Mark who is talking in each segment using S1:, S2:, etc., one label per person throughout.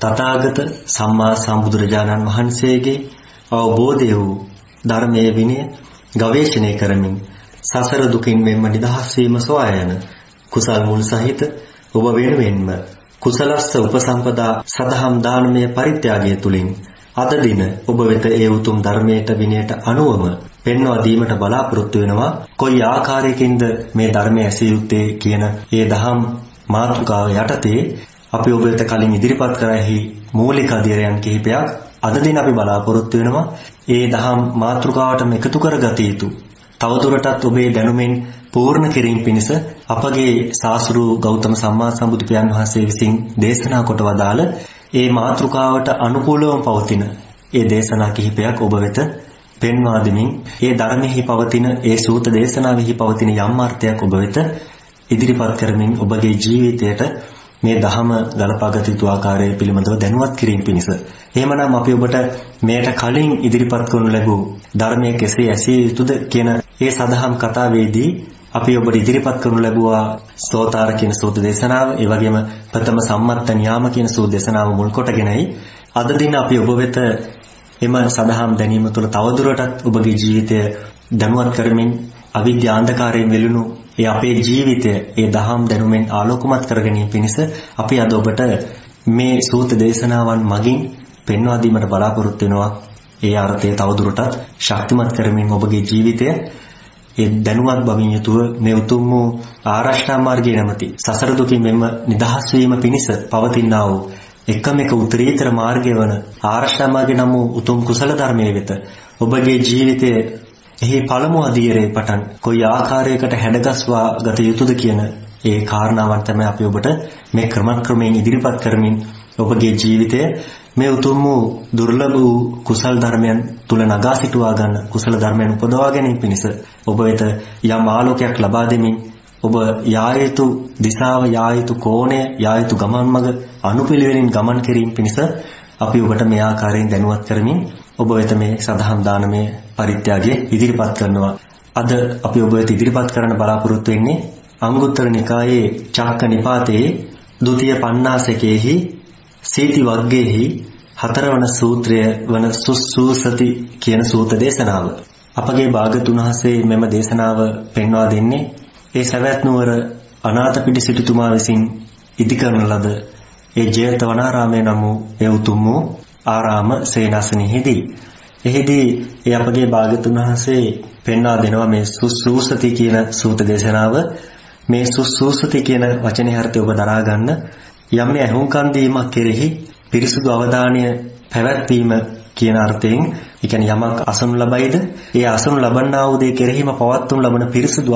S1: තථාගත සම්මා සම්බුදුරජාණන් වහන්සේගේ අවබෝධය වූ ධර්මයේ විනය ගවේෂණය කරමින් සසර දුකින් මෙන්ම නිදහස් වීම සොයා යන කුසල් මුල් සහිත ඔබ වෙනුවෙන්ම කුසලස්ස උපසම්පදා සදහම් දානමය පරිත්‍යාගය තුලින් අද දින ඔබ වෙත ඒ උතුම් ධර්මයට විනයට අනුවම පෙන්වා දීමට බලාපොරොත්තු වෙනවා. කොයි ආකාරයකින්ද මේ ධර්මය ඇසිය යුත්තේ කියන ඒ දහම් මාතෘකාව යටතේ අපි ඔබ වෙත කලින් ඉදිරිපත් කරෙහි මූලික අධ්‍යයනයන් කිහිපයක් අද දින අපි බලාපොරොත්තු වෙනවා. ඒ දහම් මාතෘකාවටම එකතු කරගත යුතු තවදුරටත් ඔබේ දැනුමෙන් පූර්ණ කිරීම පිණිස අපගේ ශාස්ත්‍රු ගෞතම සම්මා සම්බුදු පියාණන් වහන්සේ විසින් දේශනා කොට වදාළ ඒ මාතෘකාවට අනුකූලවම පවතින ඒ දේශනා කිහිපයක් ඔබ වෙත පෙන්වා දෙමින් ඒ ධර්මෙහි පවතින ඒ සූත දේශනාවෙහි පවතින යම් අර්ථයක් ඔබ වෙත ඉදිරිපත් කරමින් ඔබගේ ජීවිතයට මේ ධහම ගලපාගත යුතු ආකාරය පිළිබඳව දැනුවත් කිරීම පිණිස. එහෙමනම් අපි ඔබට මෙයට කලින් ඉදිරිපත් කරනු ලැබූ ධර්මයේ කෙසේ ඇසිය යුතුද කියන ඒ සදහම් කතාවේදී අපි ඔබට ඉදිරිපත් කරනු ලැබුවා සෝතාර කියන සූත්‍ර දේශනාව, ඒ වගේම ප්‍රථම සම්මත්ත න්‍යාම කියන සූත්‍ර දේශනාව මුල් කොටගෙනයි අද දින අපි ඔබ වෙත එම සදහම් දැනීම තුළ තවදුරටත් ඔබගේ ජීවිතය දැනුවත් කරමින් අවිද්‍යා අන්ධකාරයෙන් වෙලුණු ඒ අපේ ජීවිතය ඒ දහම් දැනුමෙන් ආලෝකමත් කර ගැනීම පිණිස අපි අද ඔබට මේ සූත්‍ර දේශනාවන් මගින් පෙන්වා දීමට බලාපොරොත්තු වෙනවා. ඒ අර්ථය තවදුරටත් ශක්තිමත් කරමින් ඔබගේ ජීවිතය ඒ දැනුවත් බවින් යුතුව මේ උතුම් වූ ආරෂ්ඨා මාර්ගයේ නැමැති සසර දුකින් මෙම නිදහස් වීම පිණිස පවතිනා වූ එකම එක උත්තරීතර මාර්ගය වන ආරෂ්ඨා මාර්ගය නම් වූ උතුම් කුසල ධර්මයේ වෙත ඔබගේ ජීවිතයේ එහි පළමු අධීරයේ පටන් කොයි ආකාරයකට හැඩගස්වා ගත යුතුද කියන ඒ කාරණාවන් තමයි අපි ඔබට මේ ක්‍රමක්‍රමයෙන් ඉදිරිපත් කරමින් ඔබගේ ජීවිතය මේ උතුම් වූ දුර්ලභ වූ කුසල ධර්මයන් තුල නගා සිටුවා ගන්න කුසල ධර්මයන් උපදවා ගැනීම පිණිස ඔබ වෙත යම් ආලෝකයක් ලබා දෙමින් ඔබ යා යුතු දිශාව, යා යුතු කෝණය, යා යුතු ගමන් මඟ අනුපිළිවෙලින් ගමන් කිරීම පිණිස අපි ඔබට මේ ආකාරයෙන් දැනුවත් කරමින් ඔබ වෙත මේ සදහම් දානමය පරිත්‍යාගය ඉදිරිපත් කරනවා. අද අපි ඔබ වෙත ඉදිරිපත් කරන්න බලාපොරොත්තු වෙන්නේ අංගුත්තර නිකායේ චක්ක නිපාතයේ ဒုတိ ය පඤ්ඤාසකේහි සීති වග්ගයේහි 4 වන සූත්‍රය වන සුස්සූසති කියන සූත්‍ර දේශනාව. අපගේ භාගතුන් වහන්සේ මෙම දේශනාව පෙන්වා දෙන්නේ ඒ සවැත් නුවර අනාථපිණ්ඩික සිටුතුමා විසින් ඉදි කරන ලද ඒ ජේතවනාරාමයේ නම් වූ ඒ උතුම් වූ ආරාම සේනාසනෙහිදී. එහිදී ඒ අපගේ භාගතුන් වහන්සේ පෙන්වා දෙනවා මේ සුස්සූසති කියන සූත්‍ර දේශනාව. මේ සුස්සූසති කියන වචනේ අර්ථය ඔබ දරා ගන්න. යම් ඇහුම්කන් දීමක් කෙරෙහි පිරිසුදු අවධානය පැවැත්වීම කියන අර්ථයෙන්, ඒ කියන්නේ යමක් අසනු ලබයිද ඒ අසනු ලබන්නා වූ දේ කෙරෙහිම පවත්වනු ලබන පිරිසුදු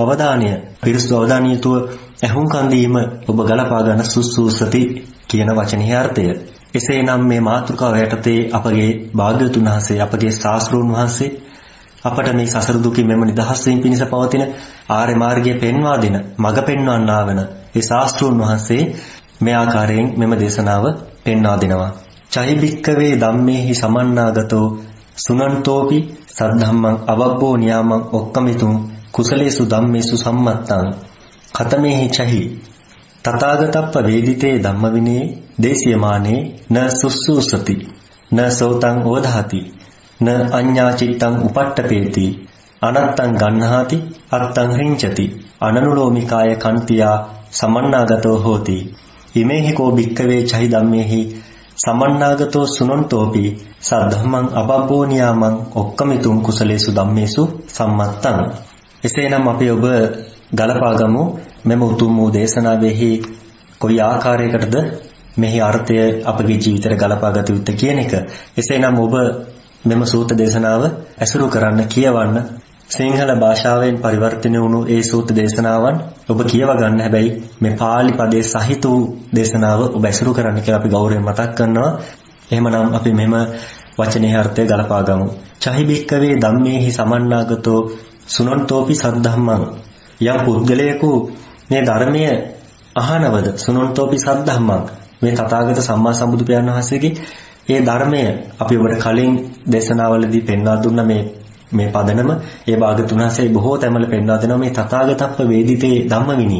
S1: අවධානයතුව ඇහුම්කන් දීම ඔබ ගලපා ගන්න සුස්සූසති කියන වචනේ අර්ථය. එසේනම් මේ මාතෘකාව යටතේ අපගේ භාග්‍යවතුන් වහන්සේ, අපගේ ශාස්ත්‍රූන් වහන්සේ අපට මේ සසර දුකින් මෙම නිදහස් වීම පිණිස පවතින ආර්ය මාර්ගය පෙන්වා දෙන, මඟ පෙන්වන්නා වන ඒ ශාස්ත්‍රූන් වහන්සේ මේ ආකාරයෙන් මෙම දේශනාව පෙන්වා දෙනවා. චෛබික්කවේ ධම්මේහි සමන්නාගතෝ සුනන්තෝපි සද්ධම්මං අවබ්බෝ නියාමං ඔක්කමිතුං කුසලේසු ධම්මේසු සම්මත්තං ඛතමේහි චහි තථාගතප්ප වේදිතේ ධම්මවිනේ දේශියමානේ න සුස්සූසති න සෝතං ඕධාති න අඤ්ඤා චිත්තං උපට්ඨපේති අනත්තං ගන්නහාති අත්තං හිංචති අනනුලෝමිකාය කන්තියා සමන්නාගතෝ හෝති ඉමේහි කෝ භික්ඛවේ චහි ධම්මේහි සමන්නාගතෝ සුනන්තෝපි සද්ධම්මං අබබ්බෝ නියාමං ඔක්කමිතුං කුසලේසු ධම්මේසු සම්මත්තං. එසේනම් අපි ඔබ ගලපාගමු මෙම උතුම් වූ දේශනාවෙහි කොයි ආකාරයකටද මෙහි අර්ථය අපගේ ජීවිතයට ගලපාගත යුත්තේ කියන එක. එසේනම් ඔබ මෙම සූත්‍ර දේශනාව ඇසුරු කරන්න, කියවන්න. සිංහල භාෂාවෙන් පරිවර්තනය වුණු ඒ සූත්‍ර දේශනාවන් ඔබ කියව ගන්න. හැබැයි මේ පාලි පදයේ සහිත වූ දේශනාව ඔබ ඇසුරු කරන්න කියලා අපි ගෞරවයෙන් මතක් කරනවා. එහෙමනම් අපි මෙම වචනේ අර්ථය ගලපා ගමු. චහි බික්කවේ ධම්මේහි සමන්නාගතෝ සුනන්තෝපි සද්ධම්මං. යම් පුද්ගලයෙකු මේ ධර්මය අහනවද, සුනන්තෝපි සද්ධම්මං, මේ තථාගත සම්මා සම්බුදු පියාණන් වහන්සේගේ ඒ ධර්මය අපි ඔබට කලින් දේශනාවලදී පෙන්වා දුන්න මේ පදනම ඒ භාගතුන් වහන්සේ බොහෝ තැන්වල පෙන්වා දෙනවා. මේ තථාගතප්ප වේදිතේ ධම්මවිනී,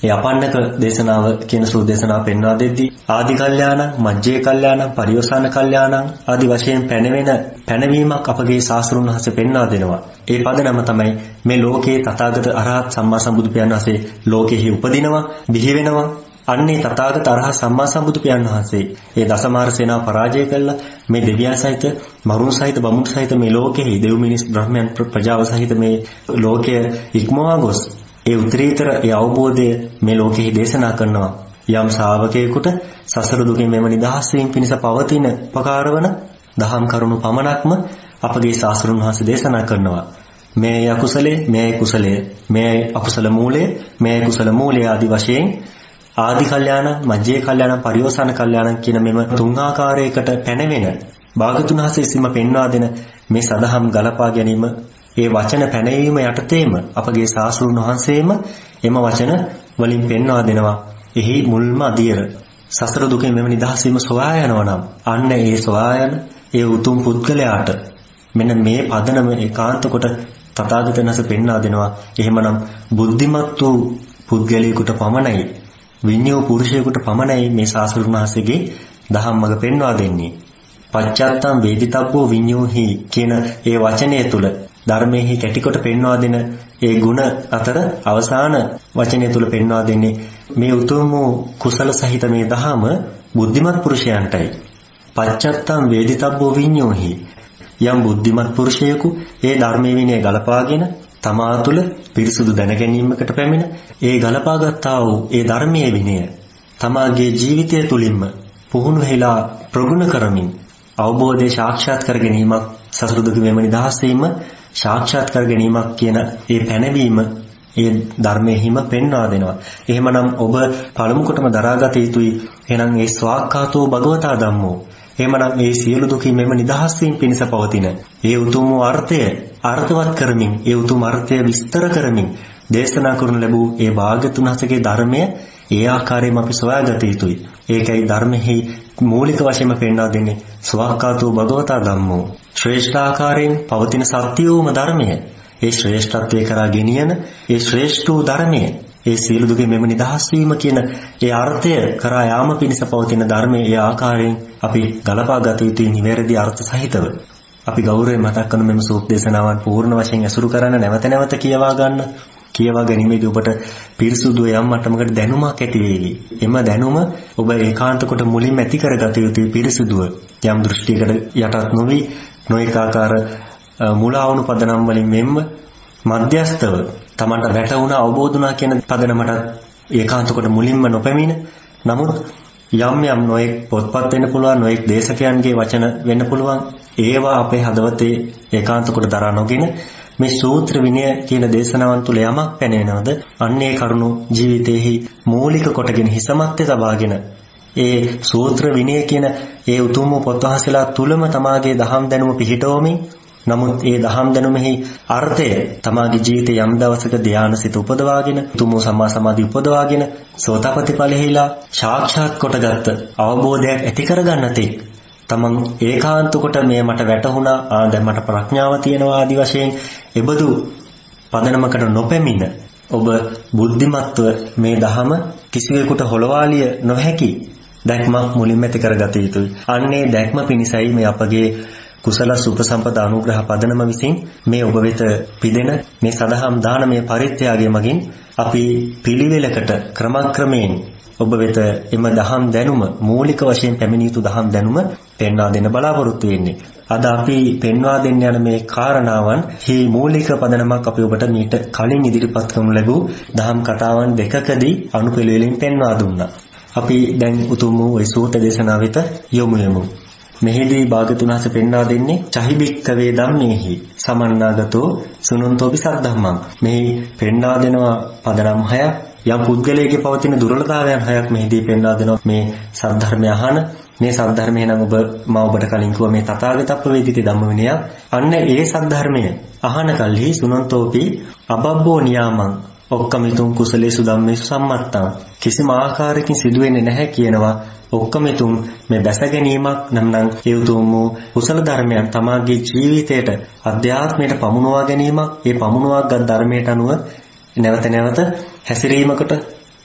S1: ඒ අපන්නක දේශනාව කියන සූත්‍ර දේශනාව පෙන්වා දෙද්දී ආදි කල්යාණං, මජ්ජේ කල්යාණං, පරියෝසాన කල්යාණං ආදි වශයෙන් පැනවීමක් අපගේ ශාස්ත්‍රඥ වහන්සේ පෙන්වා දෙනවා. ඒ පදනම තමයි මේ ලෝකේ තථාගත අරහත් සම්මා සම්බුදු පියාණන් වහන්සේ ලෝකෙහි උපදිනවා, බිහි වෙනවා. අන්නේ තථාගත අරහත් සම්මා සම්බුදු පියාණන් වහන්සේ ඒ දසමාර සේනාව පරාජය කළා. මේ දෙවියන් සහිත, මරුන් සහිත, බමුණු සහිත මේ ලෝකෙහි දෙව් මිනිස් බ්‍රහ්මයන් ප්‍රජාව සහිත මේ ලෝකය ඉක්මවා ගොස් ඒ උත්තරීතර ඒ අවබෝධය මේ ලෝකෙහි දේශනා කරනවා. යම් ශ්‍රාවකයෙකුට සසර දුකින් මෙම නිදහස් වීම පිණිස පවතින උපකාරවන දහම් කරුණු පමණක්ම අපගේ ශාස්ත්‍රඥ වහන්සේ දේශනා කරනවා. මේ අකුසලයේ, මේ කුසලයේ, මේ අකුසල මූලයේ, මේ කුසල මූලයේ ආදි වශයෙන් ආදි කල්යාණ, මජ්ජේ කල්යාණ, පරියෝසాన කල්යාණ කියන මෙම තුන් ආකාරයකට පැනවෙන භාගතුන් වහන්සේ විසින්ම පෙන්වා දෙන මේ සදහම් ගලපා ගැනීම, ඒ වචන පැනවීම යටතේම අපගේ ශාස්ත්‍රඥ වහන්සේම එම වචන වලින් පෙන්වා දෙනවා. එහි මුල්ම අදියර සසර දුකෙන් මෙම නිදහස් වීම සොයා යනවා නම් අන්න ඒ සොයා යන ඒ උතුම් පුද්ගලයාට මෙන්න මේ පදනම ඒකාන්ත කොට තථාගතයන් වහන්සේ පෙන්වා දෙනවා. එහෙමනම් බුද්ධිමත් වූ පුද්ගලයෙකුට පමණයි, විඤ්ඤෝ පුරුෂයෙකුට පමණයි මේ ශාස්ත්‍රඥ වහන්සේගේ දහම් මඟ පෙන්වා දෙන්නේ. පච්චත්තම් වේදිතබ්බෝ විඤ්ඤෝහි කියන ඒ වචනය තුල ධර්මයේ කැටිකොට පෙන්වා දෙන ඒ ಗುಣ අතර අවසාන වචනය තුල පෙන්වා දෙන්නේ මේ උතුම් කුසල සහිත මේ දහම බුද්ධිමත් පුරුෂයන්ටයි. පච්චත්තම් වේදිතබ්බෝ විඤ්ඤෝහි යම් බුද්ධිමත් පුරුෂයෙකු ඒ ධර්මයේ විනය ගලපාගෙන තමා තුළ පිරිසුදු දැන ගැනීමකට පැමිණ ඒ ගලපාගත්තා වූ ඒ ධර්මයේ විනය තමාගේ ජීවිතය තුළින්ම පුහුණු වෙලා ප්‍රගුණ කරමින් අවබෝධය සාක්ෂාත් කර ගැනීමක්, සසර දුකින් මෙම නිදහස් වීම සාක්ෂාත් කර ගැනීමක් කියන ඒ පැනවීම ඒ ධර්මයෙහිම පෙන්වා දෙනවා. එහෙමනම් ඔබ පළමු කොටම දරාගත යුතුයි. එහෙනම් ඒ ස්වාක්ඛාතෝ භගවතා ධම්මෝ, එහෙමනම් මේ සියලු දුකින් මෙම නිදහස් වීම පිණිස පවතින ඒ උතුම් අර්ථය අර්ථවත් කරමින්, ඒ උතුම් අර්ථය විස්තර කරමින් දේශනා කරනු ලැබූ ඒ භාග්‍යතුන් වහන්සේගේ ධර්මය ඒ ආකාරයෙන්ම අපි සොයාගත යුතුයි. ඒකයි ධර්මෙහි මූලික වශයෙන්ම පෙන්වා දෙන්නේ ස්වාක්ඛාතෝ භගවතා ධම්මෝ. ශ්‍රේෂ්ඨ ආකාරයෙන් පවතින සත්‍යෝම ධර්මය, ඒ ශ්‍රේෂ්ඨත්වයේ කරා ගෙනියන ඒ ශ්‍රේෂ්ඨ වූ ධර්මය, ඒ සියලු දුකින් මෙම නිදහස් වීම කියන ඒ අර්ථය කරා යාම පිණිස පවතින ධර්මයේ ඒ ආකාරයෙන් අපි ගලපා ගත යුතුයි නිවැරදි අර්ථ සහිතව. අපි ගෞරවයෙන් මතක් කරන මෙම සූප් දේශනාවන් පූර්ණ වශයෙන් ඇසුරු කරන, නැවත නැවත කියවා ගන්න. කියවා ගැනීමේදී ඔබට පිරිසුදු යම් මට්ටමකට දැනුමක් ඇති වේවි. එම දැනුම ඔබ ඒකාන්ත කොට මුලින්ම ඇති කරගත යුතුයි. පිරිසුදුව යම් දෘෂ්ටියකට යටත් නොවි, නොඑක ආකාර මුලාවුණු පදනම් වලින් මෙන්ම මධ්‍යස්තව තමන්ට වැටුණා, අවබෝධ වුණා කියන පදනමට ඒකාන්ත කොට මුලින්ම නොපැමිණ, නමුත් යම් නොඑක් පොත්පත් වෙන්න පුළුවන්, නොඑක් දේශකයන්ගේ වචන වෙන්න පුළුවන්, ඒවා අපේ හදවතේ ඒකාන්ත කොට දරා නොගෙන මේ සූත්‍ර විනය කියන දේශනාවන් තුල යමක් පැනෙනවද අන්නේ කරුණු ජීවිතේහි මූලික කොටගෙන හිසමත්තේ තබාගෙන ඒ සූත්‍ර විනය කියන ඒ උතුම් පොත් වහන්සේලා තුලම තමාගේ දහම් දැනුම පිහිටවමින්, නමුත් ඒ දහම් දැනුමෙහි අර්ථය තමාගේ ජීවිතේ යම් දවසක ධානසිත උපදවාගෙන, උතුම් සම්මා සමාධි උපදවාගෙන, සෝතාපට්ටි ඵලෙහිලා සාක්ෂාත් කොටගත් අවබෝධයක් ඇති කරගන්න තෙක් තමන් ඒකාන්ත කොට මේ මට වැටහුණා, දැන් මට ප්‍රඥාව තියෙනවා ආදි වශයෙන් එබඳු පදනමකට නොපැමිණ ඔබ බුද්ධිමත්ව මේ දහම කිසිවෙකුට හොලවාලිය නොහැකි දැක්මක් මුලින්ම ඇති කරගත යුතුයි. අන්නේ දැක්ම පිණිසයි මේ අපගේ කුසල සුපසම්පදා අනුග්‍රහ පදනම විසින් මේ ඔබ වෙත පිදෙන මේ සදහම් දානමය පරිත්‍යාගය මගින් අපි පිළිවෙලකට ක්‍රමක්‍රමයෙන් ඔබ වෙත එම දහම් දැනුම, මූලික වශයෙන් පැමිණිය යුතු දහම් දැනුම පෙන්වා දෙන්න බලාපොරොත්තු වෙන්නේ. අද අපි පෙන්වා දෙන්න යන මේ කාරණාවන් හි මූලික පදනමක් අපි ඔබට මීට කලින් ඉදිරිපත් කරනු ලැබූ දහම් කතාවන් දෙකකදී අනුපිළිවෙලින් පෙන්වා දුන්නා. අපි දැන් උතුම් වූ ඒ සූත්‍ර දේශනාව වෙත යොමු වෙමු. මෙහිදී භාග්‍යතුන් වහන්සේ පෙන්වා දෙන්නේ චහිබික්කවේ ධම්මේහි සමන්නාගතෝ සුනන්තෝපි සද්ධම්මං. මේ පෙන්වා දෙනවා පදනම් 6ක්. යම් පුද්ගලයෙකුගේ පවතින දුර්වලතාවයන් 6ක් මෙහිදී පෙන්වා දෙනවා. මේ සද්ධර්මය අහන, මේ සද්ධර්මය නම් මම ඔබට කලින් කිව්වා මේ තථාගතප්පවේදිතේ ධම්ම විනය. අන්න ඒ සද්ධර්මය අහන කල්හි සුනන්තෝපි අබබ්බෝ නියාමං ඔක්කමිතුම් කුසලේසු ධම්මේසු සම්මත්තං. කිසිම ආකාරයකින් සිදුවෙන්නේ නැහැ කියනවා. ඔක්කමිතුම් මේ දැස ගැනීමක් නම් ඒ උතුම් වූ කුසල ධර්මයන් තමාගේ ජීවිතයට, අධ්‍යාත්මයට පමුණවා ගැනීමක්, ඒ පමුණවාගත් ධර්මයට අනුව නැවත නැවත හැසිරීමකට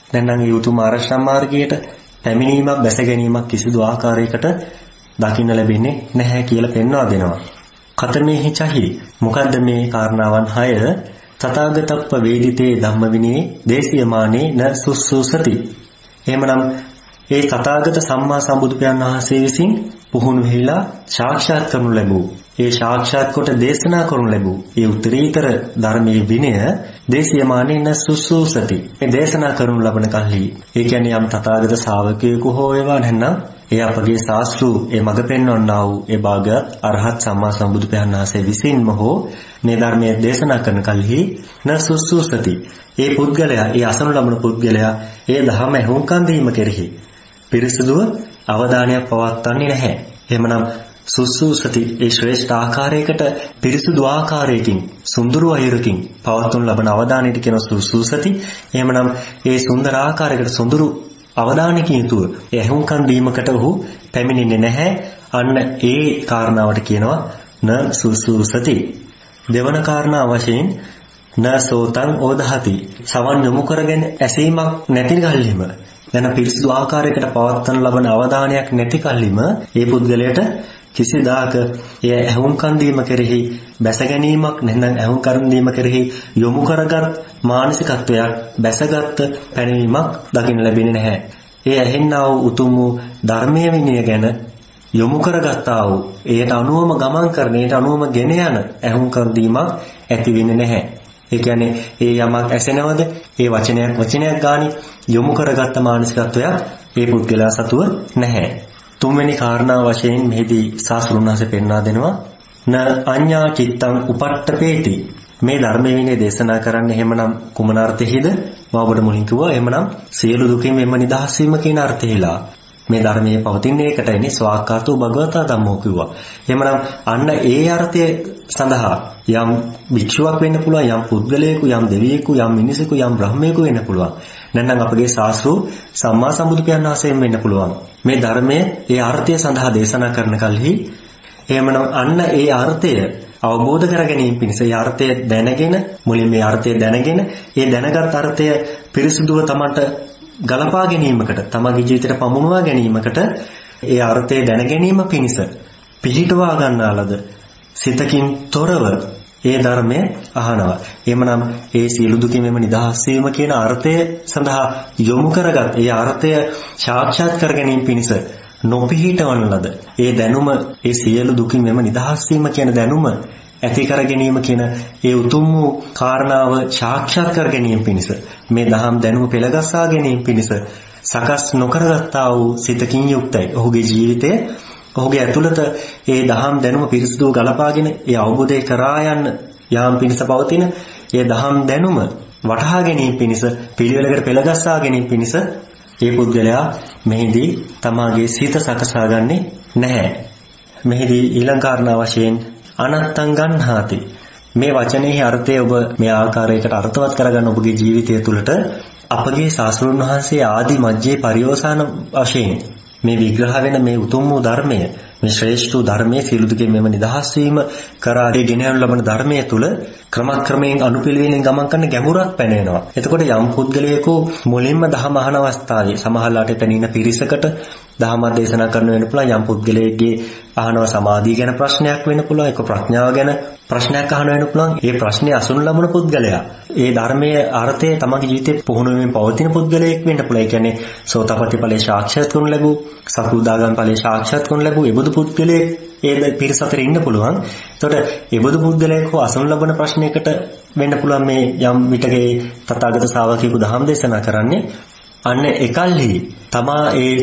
S1: නැත්නම් ඒ උතුම් ආරක්ෂා මාර්ගයට පැමිණීමක් බැස ගැනීමක් කිසිදු ආකාරයකට දකින්න ලැබෙන්නේ නැහැ කියලා පෙන්වා දෙනවා. කතමේහි චහි මොකද්ද මේ කාරණාවන් 6? තථාගතප්ප වේදිතේ ධම්මවිනේ දේශියමානේ න සුසුසති. එහෙමනම් ඒ තථාගත සම්මා සම්බුදු පියාණන් වහන්සේ විසින් පුහුණු වෙලා සාක්ෂාත් කරනු ලැබූ ඒ සාක්ෂාත් කොට දේශනා කරනු ලැබූ ඒ උත්තරීතර ධර්මයේ විනය දේශියමානේ න සුසුසති. මේ දේශනා කරනු ලබන කල්හි ඒ කියන්නේ යම් තථාගත ශාවකයෙකු හෝ වේවා නැත්නම් ඒ අපගේ ශාස්ත්‍රු ඒ මඟ පෙන්වන්නා වූ ඒ භාග්‍යවත් අරහත් සම්මා සම්බුදු පියාණන් වහන්සේ විසින්ම හෝ මේ ධර්මයේ දේශනා කරන කල්හි න සුසුසති. ඒ පුද්ගලයා ඒ අසනු ලබන පුද්ගලයා ඒ ධර්ම ඇහුම්කන් දීම කෙරෙහි පිරිසුදුව අවධානයක් පවත්වන්නේ නැහැ. එහෙමනම් සුසුසති ඒ ශ්‍රේෂ්ඨ ආකාරයකට පිරිසුදු ආකාරයකින් සුන්දර අයුරකින් පවත්වන ලබන අවධානයට කියන සුසුසති. එහෙමනම් ඒ සුන්දර ආකාරයකට සුන්දරු අවධානයකින් යුතුව ඇහුම්කන් දීමකට ඔහු පැමිණෙන්නේ නැහැ. අන්න ඒ කාරණාවට කියනවා න සුසුසති. දෙවන කාරණා වශයෙන් න සෝතං ඕදහති. සවන් යොමු කරගෙන ඇසීමක් නැති කල්හිම යන පිරිසුදු ආකාරයකට පවත්වන ලබන අවධානයක් නැති කල්හිම ඒ පුද්ගලයාට කිසිදාක එය ඇහුම්කන් දීම කෙරෙහි බැස ගැනීමක් නැත්නම් ඇහුම්කන් දීම කෙරෙහි යොමු කරගත් මානසිකත්වයක් බැසගත් පැනවීමක් දකින්න ලැබෙන්නේ නැහැ. ඒ ඇහෙන්නා වූ උතුම් වූ ධර්මයේ විනය ගැන යොමු කරගත්තා වූ ඒට අනුවම ගමන් කරන ඒට අනුවම ගෙන යන ඇහුම්කන් දීමක් ඇති වෙන්නේ නැහැ. ඒ කියන්නේ ඒ යමක් ඇසෙනවද ඒ වචනයක් ගානේ යොමු කරගත්ත මානසිකත්වයක් ඒ පුද්ගලයා සතුව නැහැ. තුන්වෙනි කාරණා වශයෙන් මෙහිදී සාස්ෘණාසේ පෙන්වා දෙනවා න අඤ්ඤා චිත්තං උපට්ඨපේති. මේ ධර්මයේ විනය දේශනා කරන්න එහෙමනම් කුමන අර්ථෙහිද? මම ඔබට මුලින් කිව්වා එහෙමනම් සියලු දුකින් මෙම නිදහස් වීම කියන අර්ථෙහිලා මේ ධර්මයේ පවතින එකටයිනේ ස්වාක්ඛාතෝ භගවතා ධම්මෝ කිව්වා. එහෙමනම් අන්න ඒ අර්ථය සඳහා යම් භික්ෂුවක් වෙන්න පුළුවන්, යම් පුද්ගලයෙකු, යම් දෙවියෙකු, යම් මිනිසෙකු, යම් බ්‍රහ්මයෙකු වෙන්න පුළුවන්. නැත්නම් අපගේ ශාස්ත්‍රෝ සම්මා සම්බුදු පියාණන් වහන්සේම වෙන්න පුළුවන්. මේ ධර්මයේ ඒ අර්ථය සඳහා දේශනා කරන කල්හි එහෙමනම් අන්න ඒ අර්ථය අවබෝධ කර ගැනීම පිණිස ඒ අර්ථය දැනගෙන මුලින් මේ අර්ථය දැනගෙන ඒ දැනගත් අර්ථය පිරිසුදුව තමන්ට ගලපා ගැනීමකට තමගේ ජීවිතයට පමුණුවා ගැනීමකට ඒ අර්ථය දැන ගැනීම පිණිස පිළිටවා ගන්නාලද සිතකින් තොරව ඒ ධර්මය අහනවා. එහෙමනම් ඒ සියලු දුකින් මෙම නිදහස් වීම කියන අර්ථය සඳහා යොමු කරගත් ඒ අර්ථය සාක්ෂාත් කර ගැනීම පිණිස නොපිහිටවන ලද ඒ දැනුම ඒ සියලු දුකින් මෙම නිදහස් වීම කියන දැනුම ඇති කර ගැනීම කියන ඒ උතුම් වූ කාරණාව සාක්ෂාත් කර ගැනීම පිණිස මේ දහම් දැනුම පෙළගස්සා ගැනීම පිණිස සකස් නොකරගත්තා වූ සිතකින් යුක්තයි. ඔහුගේ ජීවිතය ඔහුගේ ඇතුළත ඒ දහම් දැනුම පිරිසුදුව ගලපාගෙන ඒ අවබෝධය කරා යන්න යාම පිණිස පවතින ඒ දහම් දැනුම වටහා ගැනීම පිණිස පිළිවෙලකට පෙළගස්සා ගැනීම පිණිස ඒ පුද්ගලයා මෙහිදී තමාගේ සිත සකසා ගන්නේ නැහැ. මෙහිදී ඊළඟ කාරණා වශයෙන් අනත්තං ගන්හාති. මේ වචනයේ අර්ථය ඔබ මේ ආකාරයකට අර්ථවත් කරගන්න ඔබගේ ජීවිතය තුළට අපගේ ශාස්ත්‍රඥ වහන්සේ ආදි මජ්ජේ පරිෝසాన වශයෙන් මේ විග්‍රහ වෙන මේ උතුම් වූ ධර්මය මේ ශ්‍රේෂ්ඨ ධර්මයේ සියලු දුකින් මෙම නිදහස් වීම කරා ගෙන යන ලබන ධර්මයේ තුල ක්‍රමක්‍රමයෙන් අනුපිළිවෙලින් ගමන් කරන ගැඹුරක් පැනවෙනවා. එතකොට යම් පුද්ගලයෙකු මුලින්ම දහම අහන අවස්ථාවේ සමහරලාට පැනින පිරිසකට දහම දේශනා කරන්න වෙන පුළුවන්. යම් පුද්ගලයෙක්ගේ අහනවා සමාධිය ගැන ප්‍රශ්නයක් වෙන්න පුළුවන්, ඒක ප්‍රඥාව ගැන ප්‍රශ්නයක් අහන්න වෙන්න පුළුවන්. ඒ ප්‍රශ්නේ අසුන් ලබන පුද්ගලයා ඒ ධර්මයේ අර්ථය තමගේ ජීවිතේ පුහුණුවීමෙන් පවතින පුද්ගලයෙක් වෙන්න පුළුවන්. ඒ කියන්නේ සෝතාපට්ටි ඵලයේ සාක්ෂාත් කරනු ලැබූ, සකෘදාගාමී ඵලයේ සාක්ෂාත් කරනු ලැබූ එබඳු පුද්ගලයෙක් ඒ පිරිස අතර ඉන්න පුළුවන්. එතකොට එබඳු පුද්ගලයෙක් හෝ අසුන් ලබන ප්‍රශ්නයකට වෙන්න පුළුවන් මේ යම් විටකේ තථාගත ශ්‍රාවකයෙකු දහම් දේශනා කරන්නේ. අන්න එකල්හි තමා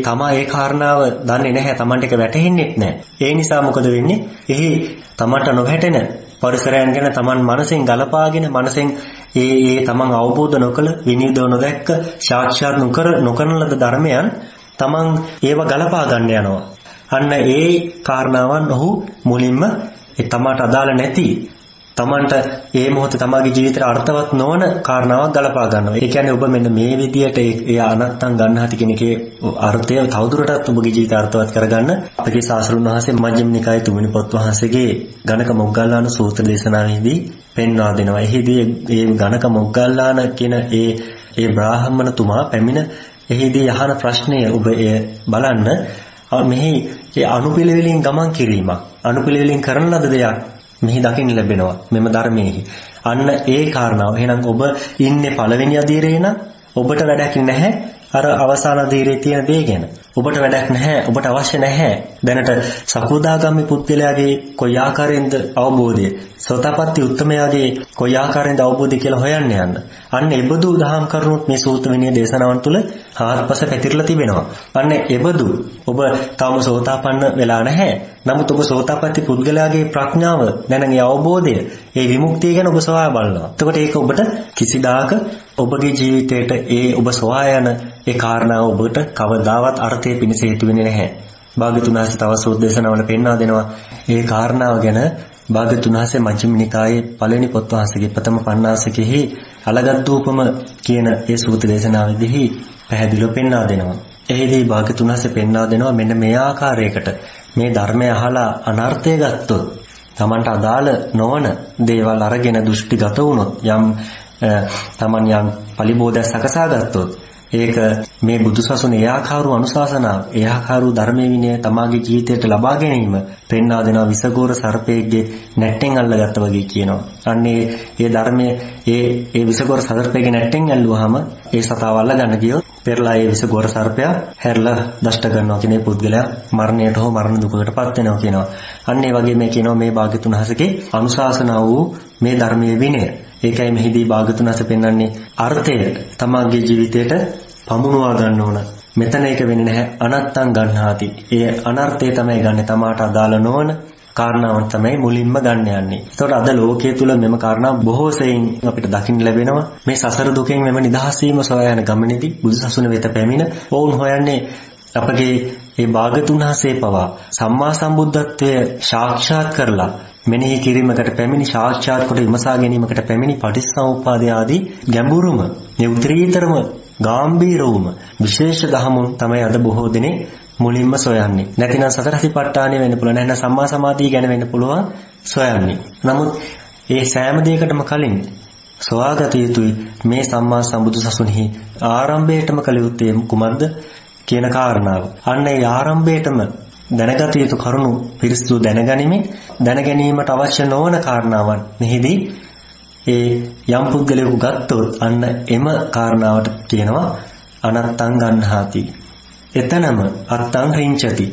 S1: ඒ කාරණාව දන්නේ නැහැ, Tamanට ඒක වැටහෙන්නේ නැහැ. ඒ නිසා මොකද වෙන්නේ? එහි Tamanට නොහැටෙන පරිසරයන් ගැන Taman මනසෙන් ගලපාගෙන මනසෙන් ඒ Taman අවබෝධ නොකළ, විනිවිද නොදැක්ක, සාක්ෂාත් නොකරන ලද ධර්මයන් Taman ඒව ගලපා ගන්න යනවා. අන්න ඒ කාරණාවන් ඔහු මුලින්ම තමාට අදාළ නැති, තමන්ට ඒ මොහොතේ තමාගේ ජීවිතේට අර්ථවත් නොවන කාරණාවක් ගලපා ගන්නවා. ඒ කියන්නේ ඔබ මෙන්න මේ විදියට ඒ අනත්තං ගන්නහති කියන එකේ අර්ථය තවදුරටත් ඔබගේ ජීවිතය අර්ථවත් කරගන්න අපගේ ශාස්ත්‍රඥ වහන්සේ මජ්ක්‍ධිම නිකායේ 3 වෙනි පොත් වහන්සේගේ ගණක මොග්ගල්ලාන සූත්‍ර දේශනාවේදී පෙන්වා දෙනවා. එහිදී ඒ ගණක මොග්ගල්ලාන කියන ඒ ඒ බ්‍රාහ්මණතුමා පැමිණ එහිදී අහන ප්‍රශ්නය ඔබ බලන්න මෙහි ඒ අනුපිළිවෙලින් ගමන් කිරීමක් අනුපිළිවෙලින් කරන ලද දෙයක් මෙහි දකින්න ලැබෙනවා මෙම ධර්මයේ. අන්න ඒ කාරණාව. එහෙනම් ඔබ ඉන්නේ පළවෙනි අධීරේ නම් ඔබට වැඩක් නැහැ අර අවසාන අධීරේ තියෙන දේ ගැන. ඔබට වැඩක් නැහැ. ඔබට අවශ්‍ය නැහැ. දැනට සකෝදාගාමි පුද්ගලයාගේ කොයි ආකාරයෙන්ද අවබෝධය, සෝතාපට්ටි උත්තමයාගේ කොයි ආකාරයෙන්ද අවබෝධය කියලා හොයන්න යන්න. අන්න ඒබඳු දහම් කරුණුත් මේ සූත්‍ර විනය දේශනාවන් තුළ හාත්පස පැතිරලා තිබෙනවා. අන්න ඒබඳු ඔබ තවම සෝතාපන්න වෙලා නැහැ. නමුත් ඔබ සෝතාපට්ටි පුද්ගලයාගේ ප්‍රඥාව, නැත්නම් ඒ අවබෝධය, ඒ විමුක්තිය ගැන ඔබ සොයා බලනවා. එතකොට ඒක ඔබට කිසිදාක ඔබගේ ජීවිතයට ඒ ඔබ සොයා යන ඒ කාරණාව ඔබට කවදාවත් අර්ථය පිණිස හේතු වෙන්නේ නැහැ. භාග්‍යතුන් වහන්සේ තව සූත්‍ර දේශනාවල පෙන්වා දෙනවා ඒ කාරණාව ගැන. භාග්‍යතුන් වහන්සේ මජ්ක්‍ධිම නිකායේ පළවෙනි පොත් වහන්සේගේ ප්‍රථම පණ්ණාසකෙහි අලගද්දූපම කියන ඒ සූත්‍ර දේශනාවේදී පැහැදිලිව පෙන්වා දෙනවා. එහිදී භාග්‍යතුන් වහන්සේ පෙන්වා දෙනවා මෙන්න මේ ආකාරයකට මේ ධර්මය අහලා අනර්ථය ගත්තොත්, Tamanට අදාළ නොවන දේවල් අරගෙන දෘෂ්ටිගත වුණොත්, Taman යම් පලිබෝධයක් සකසා ගත්තොත්, ඒක මේ බුදුසසුනේ ඒ ආකාරු අනුශාසනාව, ඒ ආකාරු ධර්මයේ විනය තමාගේ ජීවිතයට ලබා ගැනීම පෙන්වා දෙනවා. විසගෝර සර්පයෙක්ගේ නැට්ටෙන් අල්ලගත්තා වගේ කියනවා. අන්නේ ඒ ධර්මයේ ඒ විසගෝර සර්පයෙක්ගේ නැට්ටෙන් ඇල්ලුවාම ඒ සතාව අල්ලගන්න ගියොත් පෙරලා ඒ විසගෝර සර්පයා හැරලා දෂ්ට කරනවා කියන පුද්ගලයා මරණයට හෝ මරණ දුකකටපත් වෙනවා කියනවා. අන්න ඒ වගේ මේ කියනවා මේ භාග්‍යතුන් වහන්සේගේ අනුශාසනාව වූ මේ ධර්මයේ විනය. ඒකයි මෙහිදී භාග්‍යතුන් වහන්සේ පෙන්වන්නේ අර්ථය තමාගේ ජීවිතයට පමුණුවා ගන්න ඕන. මෙතන ඒක වෙන්නේ නැහැ අනත්තං ගන්නාති. ඒ අනර්ථය තමයි ගන්න තමාට අදාළ නොවන කාරණාවන් තමයි මුලින්ම ගන්න යන්නේ. ඒතකොට අද ලෝකයේ තුල මෙම කාරණා බොහෝ සෙයින් අපිට දකින්න ලැබෙනවා. මේ සසර දුකෙන් මෙම නිදහස් වීම සොයා යන ගමනේදී බුදුසසුන වෙත පැමිණ වුන් හොයන්නේ අපගේ මේ භාග්‍යතුන් වහන්සේ පවා සම්මා සම්බුද්ධත්වය සාක්ෂාත් කරලා මෙනෙහි කිරීමකට පැමිණි, සාක්ෂාත් කොට විමසා ගැනීමකට පැමිණි පටිච්චසමුප්පාද ආදී ගැඹුරුම, මේ උත්තරීතරම ගාම්භීරවම විශේෂ ධහමුන් තමයි අද බොහෝ දෙනෙක් මුලින්ම සොයන්නේ. නැතිනම් සතර සතිපට්ඨානය වෙන්න පුළුවන්, නැත්නම් සම්මා සමාධිය ගැන වෙන්න පුළුවන් සොයන්නේ. නමුත් ඒ සෑම දෙයකටම කලින් සොයාගත යුතුයි මේ සම්මා සම්බුදු සසුනෙහි ආරම්භයටම කළ යුත්තේ කුමක්ද කියන කාරණාව. අන්න ඒ ආරම්භයටම දැනගත යුතු කරුණු පිරිසිදු දැනගැනීමෙන් දැනගැනීමට අවශ්‍ය නොවන කාරණාවන් මෙහිදී ඒ යම් පුද්ගලයෙකු ගත්තොත් අන්න එම කාරණාවට කියනවා අනත්තං ගන්හාති. එතනම අත්තං රිංචති.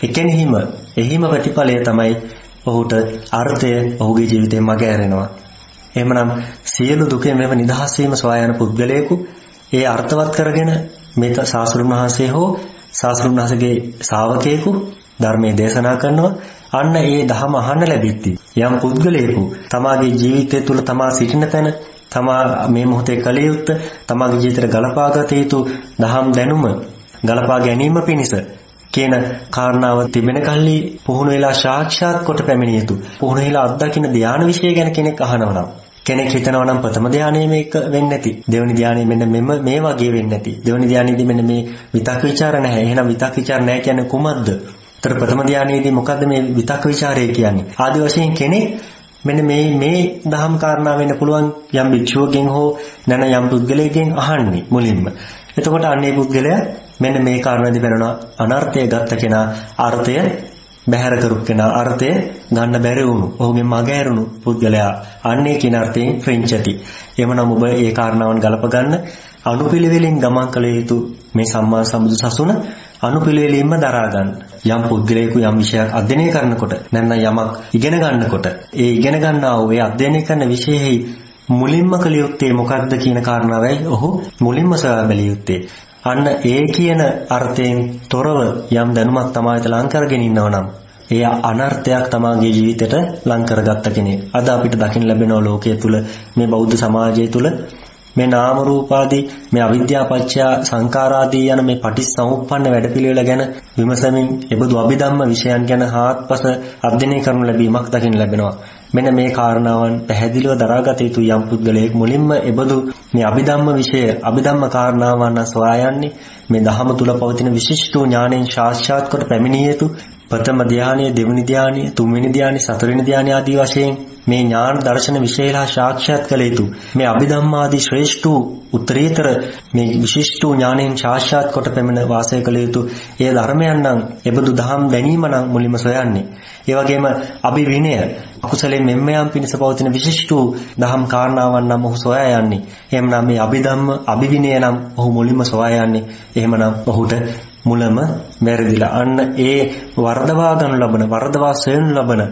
S1: එහිම ප්‍රතිඵලය තමයි ඔහුට අර්ථය ඔහුගේ ජීවිතේ මග ඇරෙනවා. එහෙමනම් සියලු දුකෙන් මෙව නිදහස් වීම සොයා යන පුද්ගලයෙකු ඒ අර්ථවත් කරගෙන මේ සාස්ෘණ වහන්සේ හෝ සාස්ෘණ වහන්සේගේ ශ්‍රාවකයෙකු ධර්මයේ දේශනා කරනවා. අන්න ඒ ධම අහන්න ලැබෙtti යම් පුද්ගලයෙකු තමාගේ ජීවිතය තුළ තමා සිටින තැන, තමා මේ මොහොතේ කළ යුත්තේ, තමාගේ ජීවිතයට ගලපාගත යුතු දහම් දැනුම ගලපා ගැනීම පිණිස කියන කාරණාව තිබෙන කල්ලි පුහුණු වෙලා සාක්ෂාත් කොට පැමිණිය යුතු. පුහුණු වෙලා අත්දකින්න ධානය විශ්ය ගැන කෙනෙක් අහනවා නම්, කෙනෙක් හිතනවා නම් ප්‍රථම ධානයේ මේක වෙන්නේ නැති, දෙවෙනි ධානයේ මෙන්න මේ වගේ වෙන්නේ නැති, දෙවෙනි ධානයේදී මෙන්න මේ විතක් ਵਿਚාර නැහැ. එහෙනම් විතක් ਵਿਚාර නැහැ කියන්නේ කුමක්ද? ඒතර ප්‍රථම ධානයේදී මොකද්ද මේ විතක් ਵਿਚාරය කියන්නේ? ආදි වශයෙන් කෙනෙක් මෙන්න මේ දහම් කාරණා වෙන්න පුළුවන් යම් භික්ෂුවකින් හෝ නැන යම් පුද්ගලයෙක්ගෙන් අහන්නේ මුලින්ම. එතකොට අන්නේ පුද්ගලයා මෙන්න මේ කාරණාදී බලනවා අනර්ථය ගත්ත කෙනා අර්ථය බැහැර කරු කෙනා, අර්ථය ගන්න බැරි වුණු, ඔහුගේ මග ඇරුණු පුද්ගලයා අන්නේ කියන අර්ථයෙන් ෆ්‍රෙන්චති. එමනම් ඔබ ඒ කාරණාවන් ගලප ගන්න අනුපිළිවෙලින් ගමන් කළ යුතු මේ සම්මා සම්බුදු සසුන අනුපිළිවෙලින්ම දරා ගන්න. යම් පුද්ගලයෙකු යම් විෂයක් අධ්‍යයනය කරනකොට, නැත්නම් යමක් ඉගෙන ගන්නකොට, ඒ ඉගෙන ගන්නා වූ ඒ අධ්‍යයනය කරන විෂයෙහි මුලින්ම කළ යුත්තේ මොකක්ද කියන කාරණාවයි ඔහු මුලින්ම සොයා බැලිය යුත්තේ. අන්න ඒ කියන අර්ථයෙන් තොරව යම් දැනුමක් තමාට ලං කරගෙන ඉන්නව නම් එය අනර්ථයක් තමාගේ ජීවිතයට ලං කරගත්ත කෙනෙක්. අද අපිට දකින්න ලැබෙනවා ලෝකයේ තුල, මේ බෞද්ධ සමාජය තුල මේ නාම රූපාදී, මේ අවිද්‍යාව පත්‍ය සංඛාරාදී යන මේ පටිච්චසමුප්පන්න වැඩපිළිවෙල ගැන විමසමින් එබඳු අභිධම්ම විෂයන් ගැන හාත්පස අධ්‍යයනය කරනු ලැබීමක් දකින්න ලැබෙනවා. මෙන්න මේ කාරණාවන් පැහැදිලිව දරාගත යුතු යම් පුද්ගලයෙක් මුලින්ම එබඳු මේ අභිධම්ම විෂය, අභිධම්ම කාරණාවන් සොයා යන්නේ මේ ධහම තුල පවතින විශිෂ්ට ඥාණයෙන් සාක්ෂාත් කොට පැමිණිය යුතු ප්‍රථම ධානය, දෙවෙනි ධානය, තුන්වෙනි ධානය, හතරවෙනි ධානය ආදී වශයෙන් මේ ඥාන දර්ශන විශේෂලා සාක්ෂාත් කළ යුතු මේ අභිධම්මාදී ශ්‍රේෂ්ඨ උත්තරීතර මේ විශිෂ්ට ඥාණයෙන් සාක්ෂාත් කොට පෙමන වාසය කළ යුතු ඒ ධර්මයන් නම් එබඳු දහම් දැනීම නම් මුලින්ම සොයන්නේ. ඒ වගේම අභිවිනය අකුසලයෙන් මෙම්මයන් පිණිස පවතින විශිෂ්ට දහම් කාරණාවන් නම් ඔහු සොයා යන්නේ. එහෙමනම් මේ අභිධම්ම අභිවිනය නම් ඔහු මුලින්ම සොයා යන්නේ. එහෙමනම් ඔහුට මුලම වැරදිලා. අන්න ඒ වර්ධවා ගනු ලබන වර්ධවා සොයනු ලබන